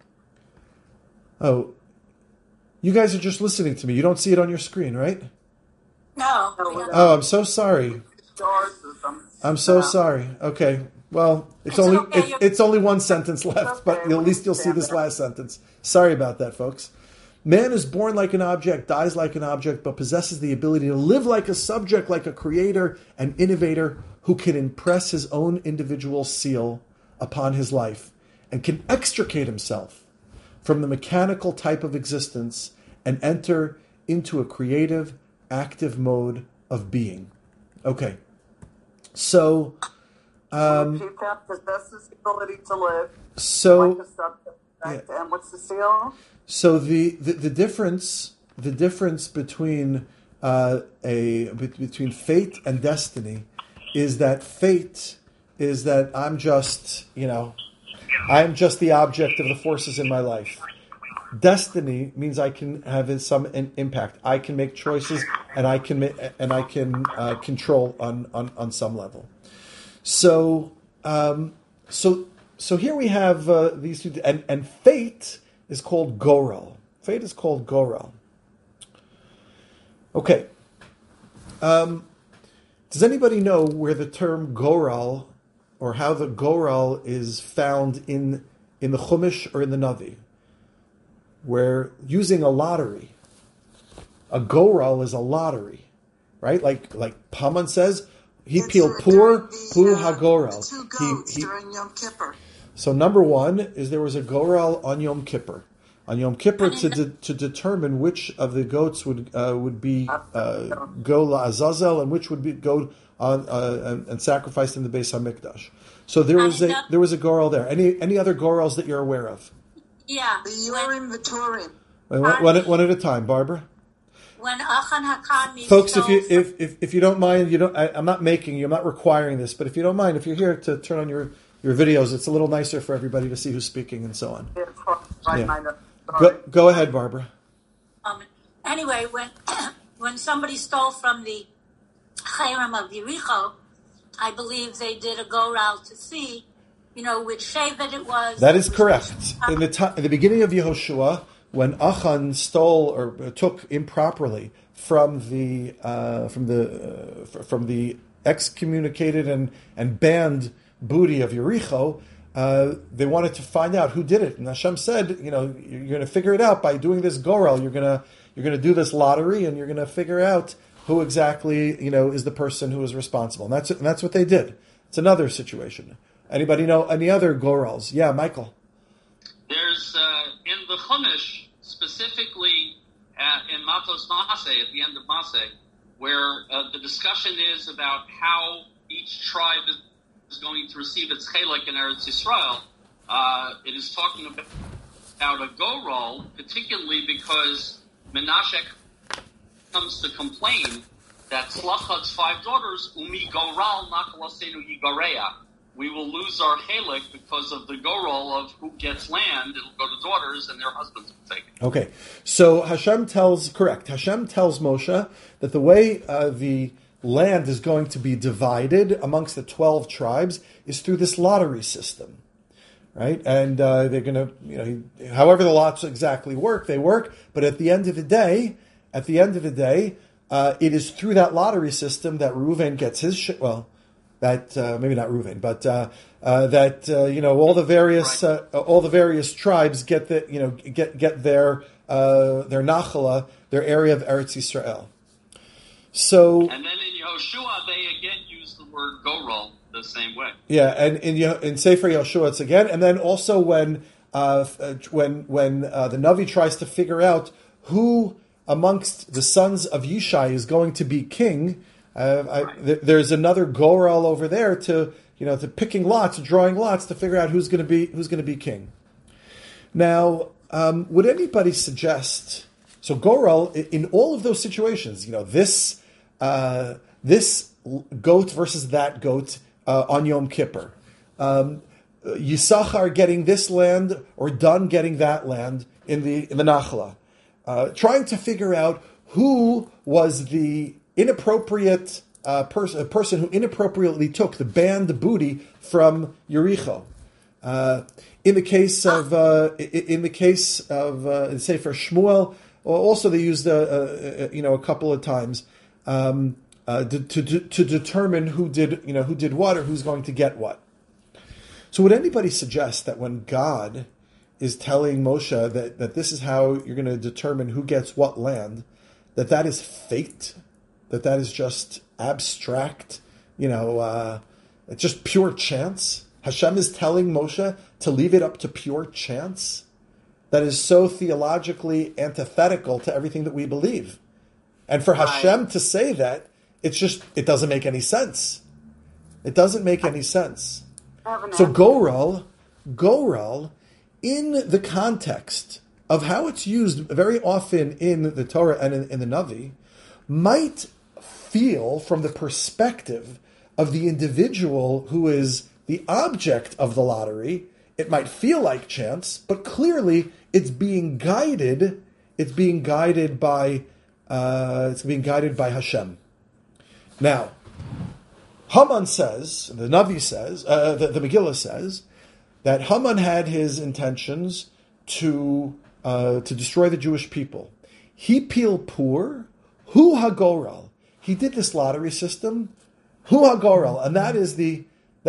Oh, you guys are just listening to me. You don't see it on your screen, right? No. Oh, I'm so sorry. I'm so sorry. Okay. Well, it's only one sentence left, but at least you'll see this last sentence. Sorry about that, folks. Man is born like an object, dies like an object, but possesses the ability to live like a subject, like a creator, an innovator who can impress his own individual seal upon his life and can extricate himself from the mechanical type of existence and enter into a creative, active mode of being. Okay. So... repeat that, possesses the ability to live like a subject, right? Yeah. And what's the seal? So the difference between between fate and destiny is that fate is that I'm just the object of the forces in my life. Destiny means I can have some impact. I can make choices and I can control on some level. So here we have these two, and fate is called goral. Fate is called goral. Okay. Does anybody know where the term goral, or how the goral is found in the Chumash or in the Navi? We're using a lottery. A goral is a lottery, right? Like Paman says, he peeled pur hagoral. The two goats during Yom Kippur. So number one is there was a goral on Yom Kippur. on Yom Kippur to determine which of the goats would be go la'azazel and which would be go on and sacrificed in the Beis Hamikdash. So there was a goral there. Any other gorals that you're aware of? Yeah, the Urim, the Turim. One at a time, Barbara. When Achan Hakami, folks, if you don't mind, I'm not making you, I'm not requiring this, but if you don't mind, if you're here to turn on your videos, it's a little nicer for everybody to see who's speaking and so on. Go ahead, Barbara. Anyway, when somebody stole from the Chayrim of Yericho, I believe they did a go-round to see, which Shevet it was. That is correct. In the beginning of Yehoshua, when Achan stole or took improperly from the excommunicated and banned booty of Yericho, they wanted to find out who did it, and Hashem said, you're going to figure it out by doing this goral. You're going to do this lottery, and you're going to figure out who exactly is the person who is responsible, and that's what they did. It's another situation. Anybody know any other gorals? Yeah, Michael. There's in the Chumash, specifically in Matos Maseh, at the end of Maseh, where the discussion is about how each tribe is going to receive its chelek in Eretz Yisrael. It is talking about a goral, particularly because Menashe comes to complain that Slachat's 5 daughters, Umi Goral Nachlasenu Yigareya. We will lose our chelek because of the goral of who gets land. It'll go to daughters, and their husbands will take it. Okay, so Hashem tells Moshe that the way the land is going to be divided amongst the 12 tribes is through this lottery system, right? And they're going to, however the lots exactly work, they work. But at the end of the day, it is through that lottery system that Reuven gets his maybe not Reuven, but all the various tribes get get their nachala, their area of Eretz Yisrael. So, and then in Yehoshua they again use the word goral the same way. Yeah, and in Sefer Yehoshua it's again, and then also when the Navi tries to figure out who amongst the sons of Yishai is going to be king. There's another goral over there to picking lots, drawing lots to figure out who's going to be king. Now, would anybody suggest? So goral in all of those situations, this goat versus that goat on Yom Kippur, Yisachar getting this land or Dan getting that land in the Nachla, trying to figure out who was the inappropriate person who inappropriately took the banned booty from Yericho. In the case of Sefer Shmuel, also they used a couple of times to determine who did what or who's going to get what. So would anybody suggest that when God is telling Moshe that this is how you're going to determine who gets what land, that is fate? That is just abstract, it's just pure chance. Hashem is telling Moshe to leave it up to pure chance. That is so theologically antithetical to everything that we believe. And for Hashem to say that, it doesn't make any sense. It doesn't make any sense. So goral, in the context of how it's used very often in the Torah and in the Navi, might feel from the perspective of the individual who is the object of the lottery, it might feel like chance, but clearly it's being guided. It's being guided by Hashem. Now, Haman says, the Navi says, the Megillah says that Haman had his intentions to destroy the Jewish people. He pil pur, hu hagoral. He did this lottery system, hu hagoral, and that is the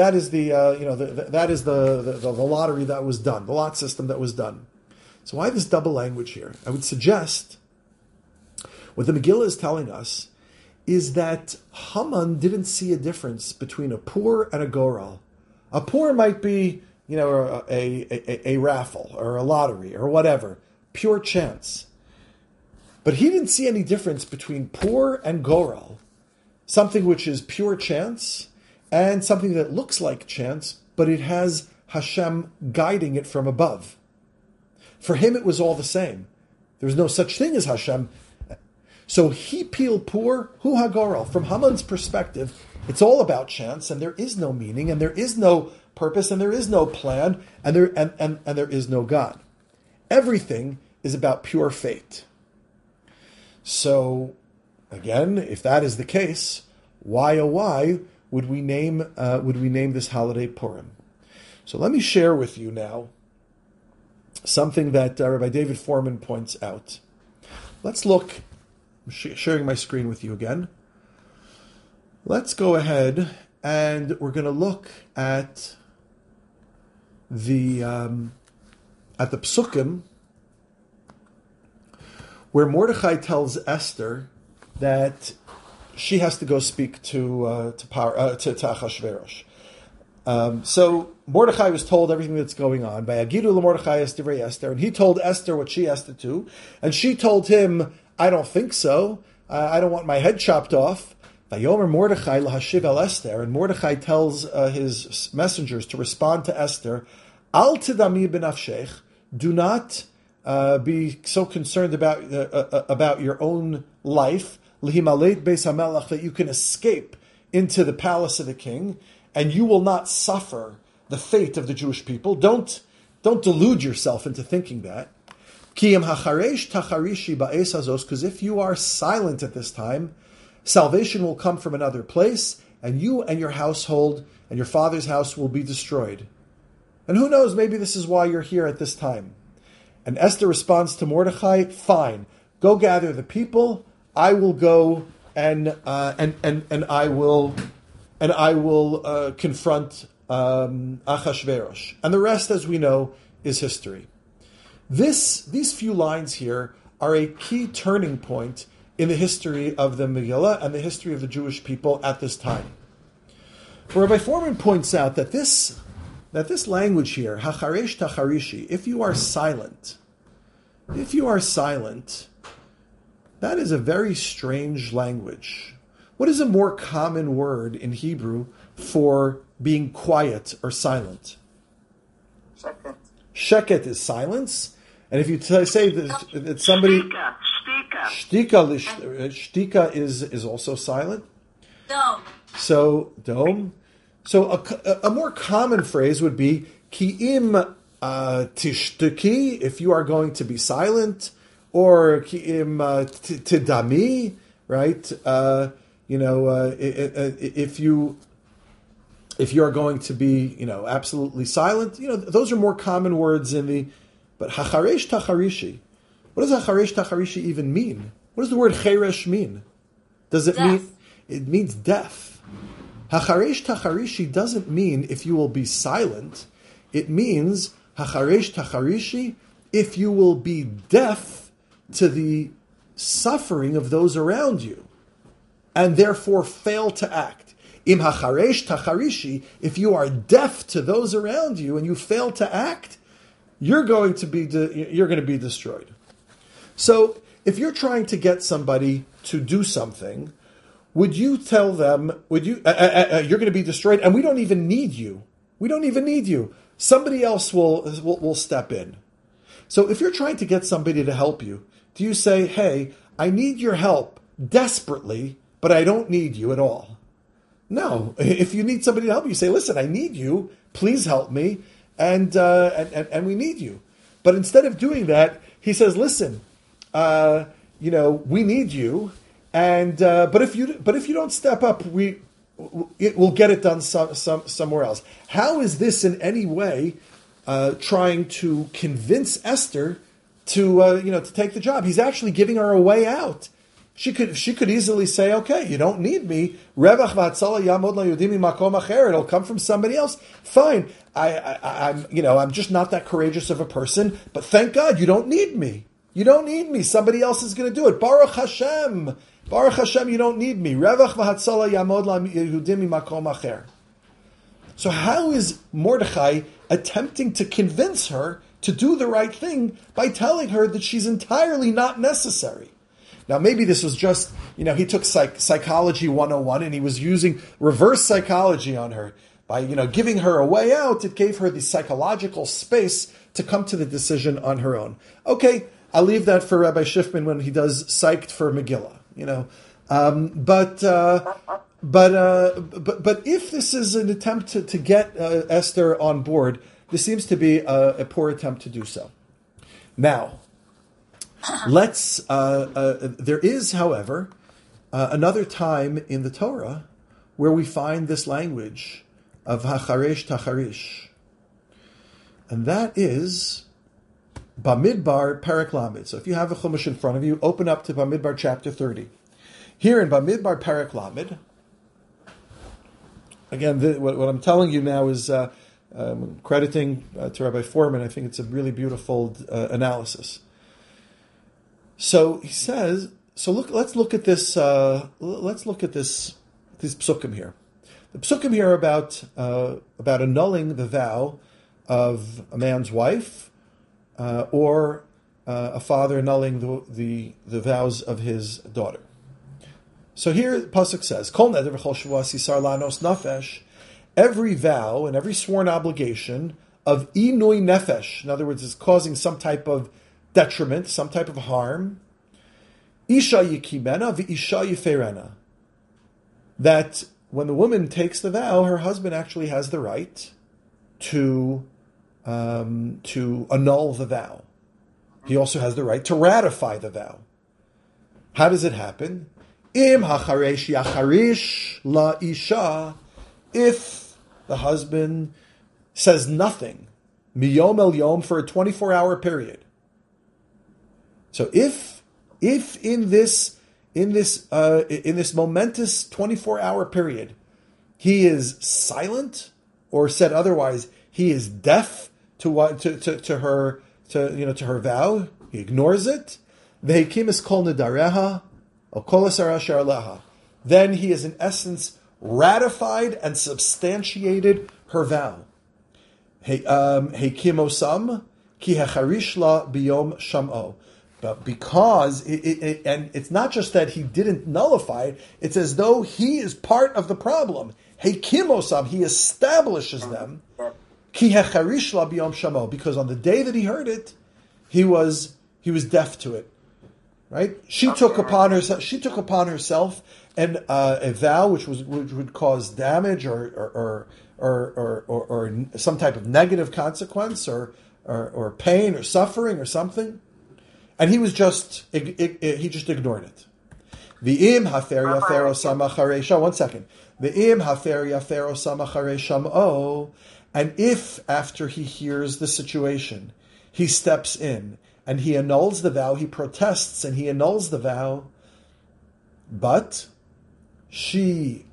lottery that was done, the lot system that was done. So why this double language here? I would suggest what the Megillah is telling us is that Haman didn't see a difference between a pur and a goral. A pur might be, a raffle or a lottery or whatever. pure chance. But he didn't see any difference between Pur and Goral, something which is pure chance and something that looks like chance, but it has Hashem guiding it from above. For him, it was all the same. There was no such thing as Hashem. So he peel Pur, hu hagoral. From Haman's perspective, it's all about chance, and there is no meaning, and there is no purpose, and there is no plan, and there is no God. Everything is about pure fate. So, again, if that is the case, why oh why would we name this holiday Purim? So let me share with you now something that Rabbi David Foreman points out. Let's look. I'm sharing my screen with you again. Let's go ahead and we're going to look at the psukim where Mordechai tells Esther that she has to go speak to Achashverosh. So Mordechai was told everything that's going on by Agidu LaMordechai Divrei Esther, and he told Esther what she has to do, and she told him, "I don't think so. I don't want my head chopped off." Vayomer Mordechai lahashiv el Esther, and Mordechai tells his messengers to respond to Esther, "Al tidami b'nafshech, do not be so concerned about your own life, lihimalet beis hamelach, that you can escape into the palace of the king, and you will not suffer the fate of the Jewish people. Don't delude yourself into thinking that. Kiyam hacharesh tacharishi ba'es hazos, because if you are silent at this time, salvation will come from another place, and you and your household and your father's house will be destroyed. And who knows, maybe this is why you're here at this time." And Esther responds to Mordechai, "Fine, go gather the people. I will go and I will confront Achashverosh." And the rest, as we know, is history. These few lines here are a key turning point in the history of the Megillah and the history of the Jewish people at this time. Rabbi Foreman points out that this language here, hacharesh tacharishi, if you are silent, that is a very strange language. What is a more common word in Hebrew for being quiet or silent? Sheket. Sheket is silence. And if you say that somebody... Shtika is also silent. Dome. So, dome. So a more common phrase would be ki'im tishtaki, if you are going to be silent, or ki'im tidami, right? If you are going to be, absolutely silent, those are more common words in the. But hacharesh tacharishi, what does hacharesh tacharishi even mean? What does the word cheresh mean? Does it mean? It means death. Hacharesh tacharishi doesn't mean if you will be silent. It means hacharesh tacharishi, if you will be deaf to the suffering of those around you, and therefore fail to act. Im hacharesh tacharishi, if you are deaf to those around you and you fail to act, you're going to be destroyed. So, if you're trying to get somebody to do something, would you tell them, you're going to be destroyed, and we don't even need you. We don't even need you. Somebody else will step in. So if you're trying to get somebody to help you, do you say, "Hey, I need your help desperately, but I don't need you at all"? No. If you need somebody to help you, say, "Listen, I need you. Please help me, and we need you." But instead of doing that, he says, "Listen, we need you." And but if you don't step up, we'll get it done somewhere else. How is this in any way trying to convince Esther to take the job? He's actually giving her a way out. She could easily say, "Okay, you don't need me. Revach v'hatzala yamod la'yudimi makom acher. It'll come from somebody else. Fine. I'm just not that courageous of a person. But thank God you don't need me. You don't need me. Somebody else is going to do it. Baruch Hashem. Baruch Hashem, you don't need me. Revach v'hatzala yamod la'yudimi makom acher." So how is Mordechai attempting to convince her to do the right thing by telling her that she's entirely not necessary. Now, maybe this was just, he took psychology 101 and he was using reverse psychology on her. By, giving her a way out, it gave her the psychological space to come to the decision on her own. Okay, I'll leave that for Rabbi Schiffman when he does Psyched for Megillah, But if this is an attempt to get Esther on board, this seems to be a poor attempt to do so. Now, there is, however, another time in the Torah where we find this language of Hacharesh Tacharish. And that is Bamidbar Perek Lamed. So if you have a Chumash in front of you, open up to Bamidbar chapter 30. Here in Bamidbar Perek Lamed, again, what I'm telling you now is crediting to Rabbi Foreman. I think it's a really beautiful analysis. So he says. So let's look at this. Let's look at these psukim here. The psukim here are about annulling the vow of a man's wife, or a father annulling the vows of his daughter. So here, pasuk says, "Kol neder v'chol shavua sisar lanos nafesh." Every vow and every sworn obligation of inui nefesh, in other words, is causing some type of detriment, some type of harm. Isha yikimena v'isha yiferena. That when the woman takes the vow, her husband actually has the right to annul the vow. He also has the right to ratify the vow. How does it happen? Im hacharesh yacharish la isha. If the husband says nothing, miyom el yom, for a 24-hour period. So if in this momentous 24-hour period he is silent, or said otherwise, he is deaf to her vow, he ignores it, vehikimis kol nedareha or kol asara sharleha, then he is in essence ratified and substantiated her vow. Hekimosam ki hecharish la biyom sham'o. But because and it's not just that he didn't nullify it, it's as though he is part of the problem. Hekimosam, he establishes them. Ki hecharish la biyom sham'o, because on the day that he heard it, he was deaf to it. Right? She took upon herself and a vow which would cause damage or some type of negative consequence or pain or suffering or something, and he just ignored it. V'im hafer yafero samacharei. 1 second. V'im hafer yafero samacharei sham'o. And if after he hears the situation, he steps in and he annuls the vow, he protests and he annuls the vow, but she,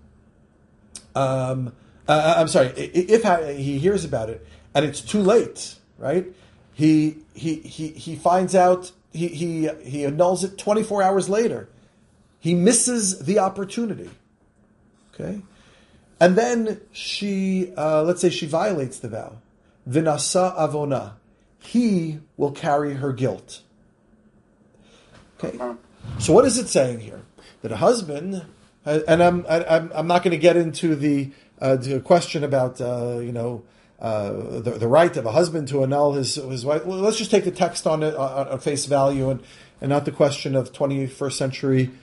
if he hears about it and it's too late, right? He finds out, he annuls it 24 hours later. He misses the opportunity. Okay? And then she, let's say she violates the vow. Vinasa avona. He will carry her guilt. Okay? So what is it saying here? That a husband, and I'm not going to get into the question about the right of a husband to annul his wife. Well, let's just take the text on face value and not the question of 21st century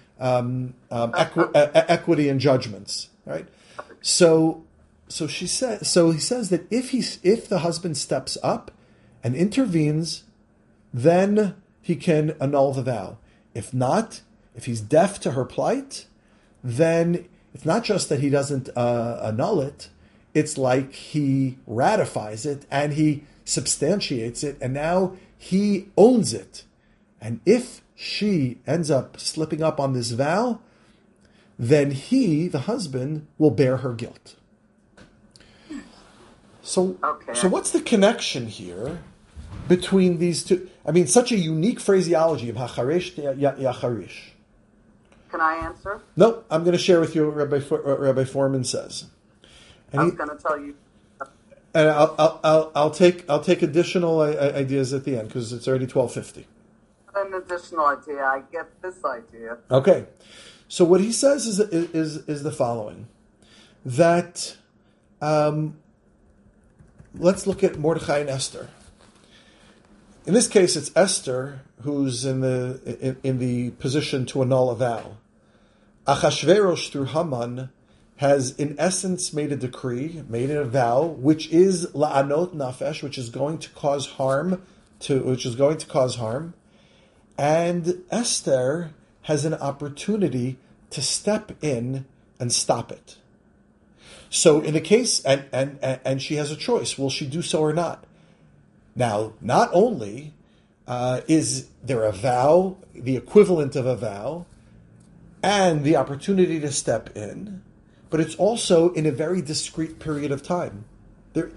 equity and judgments, right? So he says that if the husband steps up and intervenes, then he can annul the vow. If not, if he's deaf to her plight, then it's not just that he doesn't annul it, it's like he ratifies it and he substantiates it, and now he owns it. And if she ends up slipping up on this vow, then he, the husband, will bear her guilt. So what's the connection here between these two? I mean, such a unique phraseology of hacharesh yacharish. Can I answer? No, I'm going to share with you what Rabbi Foreman says. I was going to tell you. And I'll take additional ideas at the end because it's already 12:50. An additional idea. I get this idea. Okay, so what he says is the following: that let's look at Mordechai and Esther. In this case, it's Esther who's in the position to annul a vow. Achashverosh through Haman has in essence made a decree, made a vow, which is la'anot nafesh, which is going to cause harm, and Esther has an opportunity to step in and stop it. So in the case, and she has a choice: will she do so or not? Now, not only is there a vow, the equivalent of a vow, and the opportunity to step in, but it's also in a very discrete period of time. Time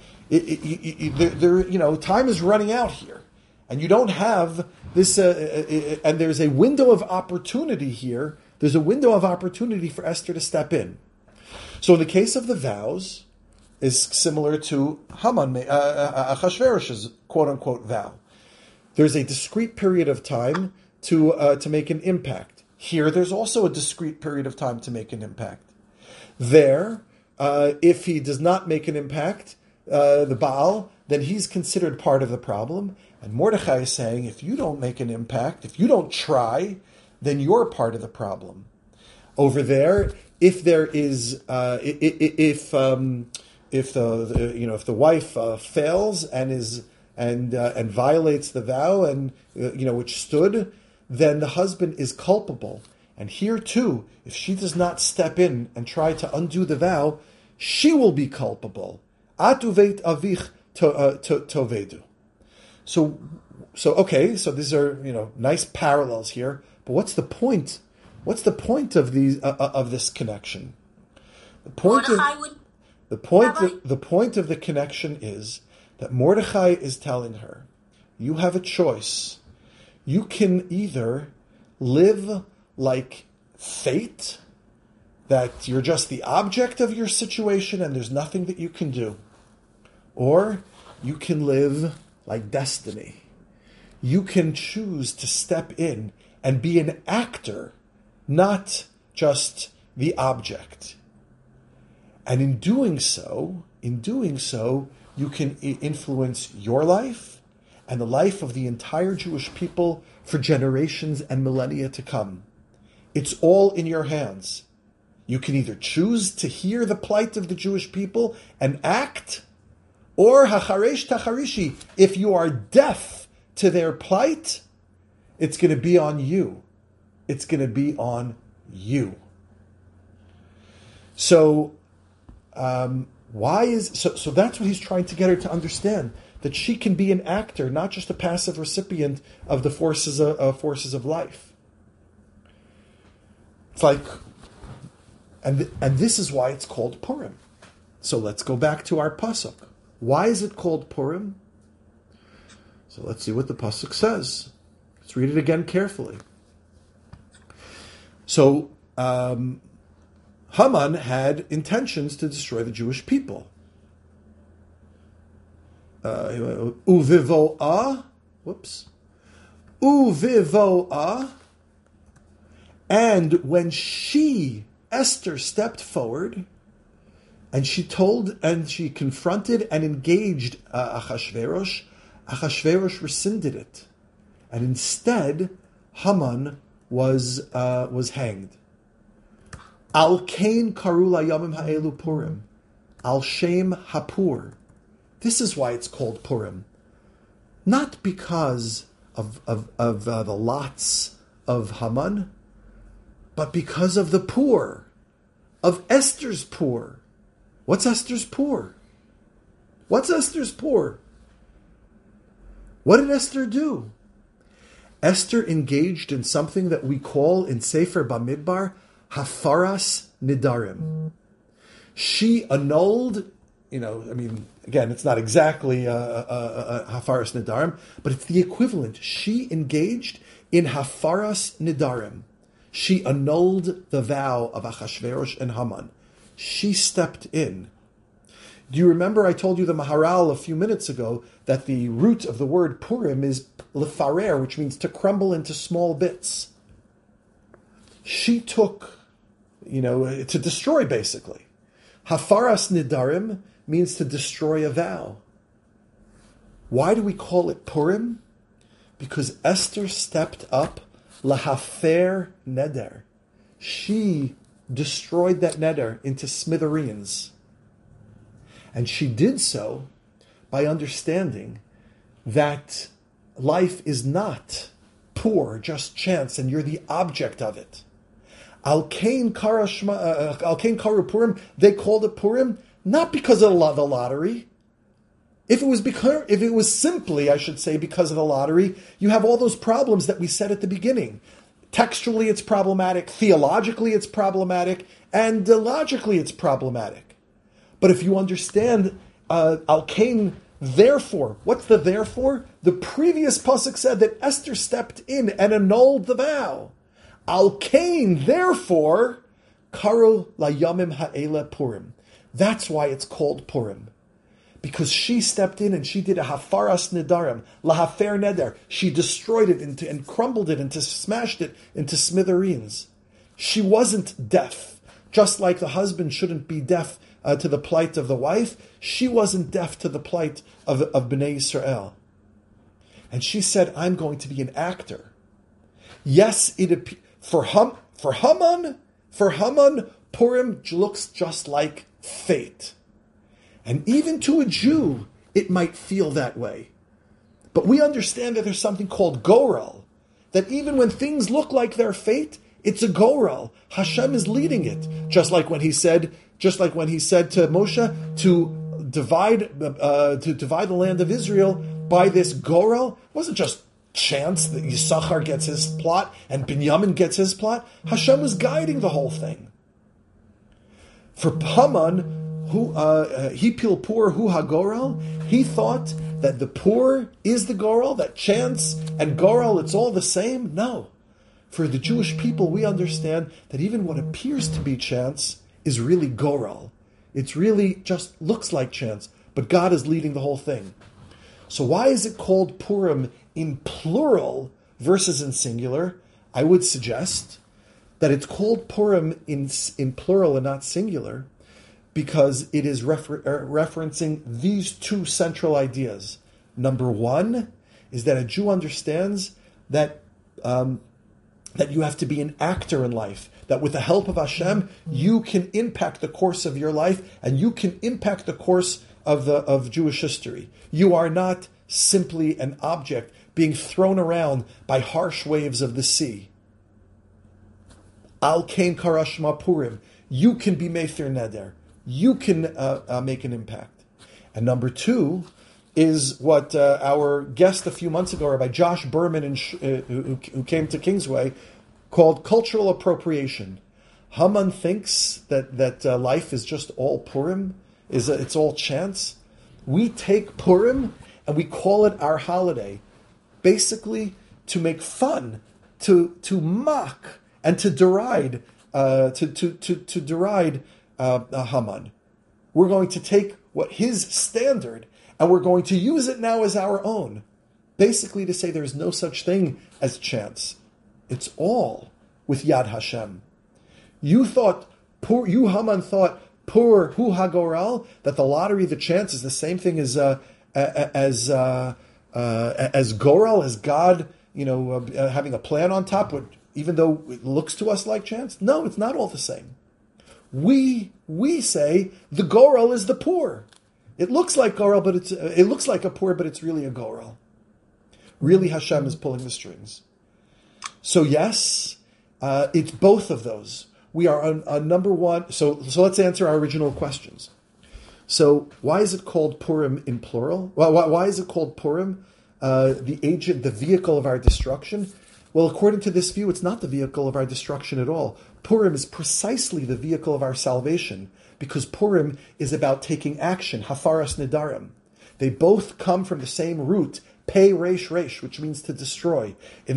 is running out here, and you don't have this. And there's a window of opportunity here. There's a window of opportunity for Esther to step in. So, in the case of the vows, is similar to Haman, Achashverosh's quote unquote vow. There's a discrete period of time to make an impact. Here, there's also a discrete period of time to make an impact. There, if he does not make an impact, the Baal, then he's considered part of the problem. And Mordechai is saying, if you don't make an impact, if you don't try, then you're part of the problem. Over there, if there is, if the wife fails and violates the vow and which stood, then the husband is culpable. And here too, if she does not step in and try to undo the vow, she will be culpable. Atuveit avich tovedu. So these are nice parallels here. But what's the point? What's the point of these of this connection? The point of the connection is that Mordechai is telling her, you have a choice. You can either live like fate, that you're just the object of your situation and there's nothing that you can do, or you can live like destiny. You can choose to step in and be an actor, not just the object. And in doing so, you can influence your life and the life of the entire Jewish people for generations and millennia to come. It's all in your hands. You can either choose to hear the plight of the Jewish people and act, or hacharesh tacharishi, if you are deaf to their plight, it's going to be on you. It's going to be on you. So, so that's what he's trying to get her to understand, that she can be an actor, not just a passive recipient of the forces of life. It's like, and this is why it's called Purim. So let's go back to our pasuk. Why is it called Purim? So let's see what the pasuk says. Let's read it again carefully. So Haman had intentions to destroy the Jewish people. Uvivoa, and when Esther, stepped forward, and she confronted and engaged Achashverosh, Achashverosh rescinded it, and instead Haman was hanged. Al kain karu layamim ha'elu Purim, al shem hapur. This is why it's called Purim, not because of the lots of Haman, but because of the poor, of Esther's poor. What's Esther's poor? What did Esther do? Esther engaged in something that we call in Sefer Bamidbar Hafaras Nidarim. She annulled, again, it's not exactly Hafaras Nidarim, but it's the equivalent. She engaged in Hafaras Nidarim. She annulled the vow of Achashverosh and Haman. She stepped in. Do you remember I told you the Maharal a few minutes ago that the root of the word Purim is lefarer, which means to crumble into small bits. She took, to destroy basically. Hafaras nidarim means to destroy a vow. Why do we call it Purim? Because Esther stepped up lahafer neder. She destroyed that neder into smithereens. And she did so by understanding that life is not poor, just chance, and you're the object of it. Al Kain Karu Purim, they called it Purim not because of the lottery. If it was simply, I should say, because of the lottery, you have all those problems that we said at the beginning. Textually, it's problematic. Theologically, it's problematic. And logically, it's problematic. But if you understand Al Kain, therefore, what's the therefore? The previous pasuk said that Esther stepped in and annulled the vow. Al Kain, therefore, Karu Layamim Ha'ela Purim. That's why it's called Purim. Because she stepped in and she did a hafaras nidarim, lahafer neder. She destroyed it and crumbled it and smashed it into smithereens. She wasn't deaf. Just like the husband shouldn't be deaf to the plight of the wife, she wasn't deaf to the plight of Bnei Yisrael. And she said, I'm going to be an actor. Yes, for Haman, Purim looks just like fate. And even to a Jew, it might feel that way. But we understand that there's something called Goral, that even when things look like their fate, it's a Goral. Hashem is leading it. Just like when he said to Moshe to divide the land of Israel by this Goral. It wasn't just chance that Yisachar gets his plot and Binyamin gets his plot. Hashem was guiding the whole thing. For Haman, Hipil Pur Hu HaGoral, he thought that the Pur is the Goral, that chance and Goral, it's all the same. No. For the Jewish people, we understand that even what appears to be chance is really Goral. It's really just looks like chance, but God is leading the whole thing. So why is it called Purim in plural versus in singular? I would suggest that it's called Purim in plural and not singular because it is referencing these two central ideas. Number one is that a Jew understands that you have to be an actor in life, that with the help of Hashem, you can impact the course of your life and you can impact the course of Jewish history. You are not simply an object being thrown around by harsh waves of the sea. Al Kain Karashma Purim. You can be Mefer Neder. You can make an impact. And number two is what our guest a few months ago, Rabbi Josh Berman, who came to Kingsway, called cultural appropriation. Haman thinks that life is just all Purim, it's all chance. We take Purim and we call it our holiday, basically to make fun, to mock, and to deride Haman. We're going to take what his standard and we're going to use it now as our own. Basically to say there's no such thing as chance. It's all with Yad Hashem. You Haman thought Pur Hu HaGoral, that the lottery, the chance is the same thing as Goral, as God, having a plan on top, even though it looks to us like chance. No, it's not all the same. We say the Goral is the Pur. It looks like Goral, but it looks like a Pur, but it's really a Goral. Really, Hashem is pulling the strings. So yes, it's both of those. We are on number one. So let's answer our original questions. So why is it called Purim in plural? Why is it called Purim, the agent, the vehicle of our destruction? Well, according to this view, it's not the vehicle of our destruction at all. Purim is precisely the vehicle of our salvation, because Purim is about taking action, hafaras nidarim. They both come from the same root, pei resh resh, which means to destroy. In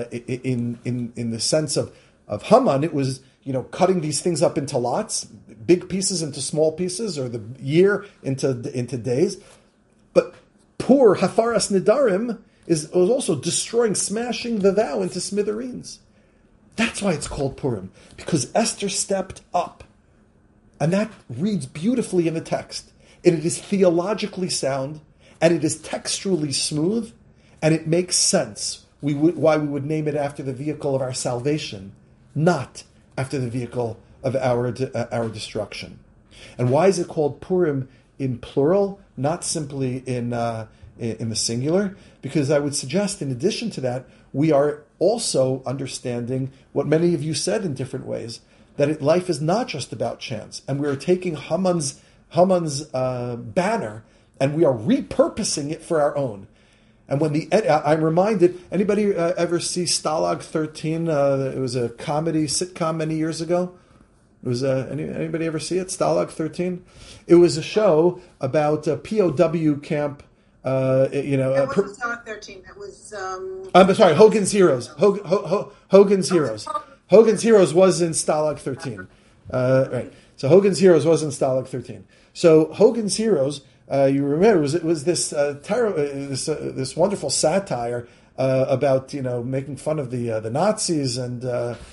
the sense of Haman, it was cutting these things up into lots, big pieces into small pieces, or the year into days. But Pur, Hafaras Nidarim, was also destroying, smashing the vow into smithereens. That's why it's called Purim, because Esther stepped up. And that reads beautifully in the text. And it is theologically sound, and it is textually smooth, and it makes sense why we would name it after the vehicle of our salvation, not after the vehicle of our destruction. And why is it called Purim in plural, not simply in the singular? Because I would suggest, in addition to that, we are also understanding what many of you said in different ways, that life is not just about chance, and we are taking Haman's banner and we are repurposing it for our own. And when I'm reminded, anybody ever see Stalag 13? It was a comedy sitcom many years ago. It was anybody ever see it? Stalag 13. It was a show about a POW camp. That wasn't Stalag 13. That was. I'm sorry, Hogan's Heroes. Hogan's Heroes. Hogan's Heroes was in Stalag 13. Right. So Hogan's Heroes was in Stalag 13. So Hogan's Heroes, you remember, it was this this wonderful satire about making fun of the Nazis, and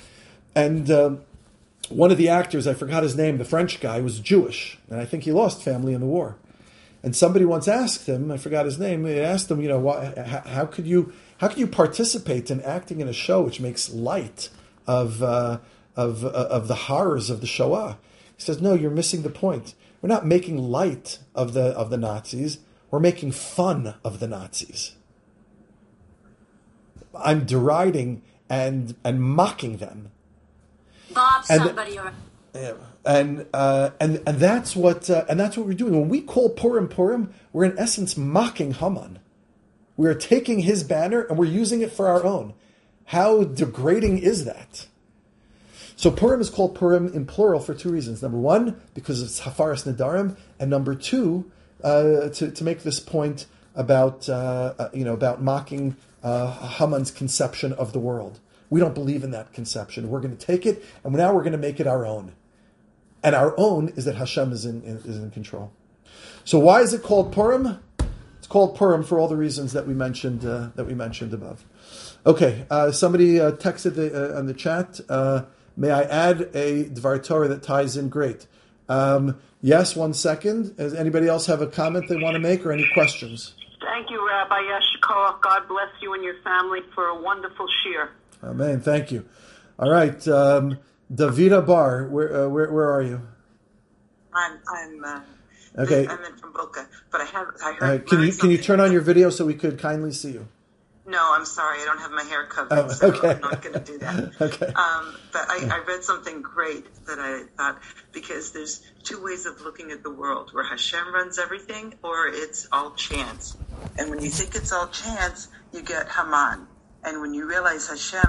one of the actors, I forgot his name, the French guy, was Jewish, and I think he lost family in the war. And somebody once asked him, I forgot his name, they asked him, how could you participate in acting in a show which makes light of the horrors of the Shoah? He says, no, you're missing the point. We're not making light of the Nazis. We're making fun of the Nazis. I'm deriding and mocking them. Bob, somebody. And that's what we're doing. When we call Purim, we're in essence mocking Haman. We are taking his banner and we're using it for our own. How degrading is that? So Purim is called Purim in plural for two reasons. Number one, because it's Hafaras Nidarim, and number two, to make this point about mocking Haman's conception of the world. We don't believe in that conception. We're going to take it, and now we're going to make it our own. And our own is that Hashem is in control. So why is it called Purim? It's called Purim for all the reasons that we mentioned above. Okay, somebody texted on the chat. May I add a Dvar Torah that ties in? Great. Yes, 1 second. Does anybody else have a comment they want to make or any questions? Thank you, Rabbi Yeshikoach. God bless you and your family for a wonderful shir. Amen. Thank you. All right, Davida Bar, where are you? I'm okay. I'm in from Boca, but I heard. Can you turn on your video so we could kindly see you? No, I'm sorry. I don't have my hair covered, okay. So I'm not going to do that. Okay. But I read something great that I thought, because there's two ways of looking at the world, where Hashem runs everything or it's all chance. And when you think it's all chance, you get Haman. And when you realize Hashem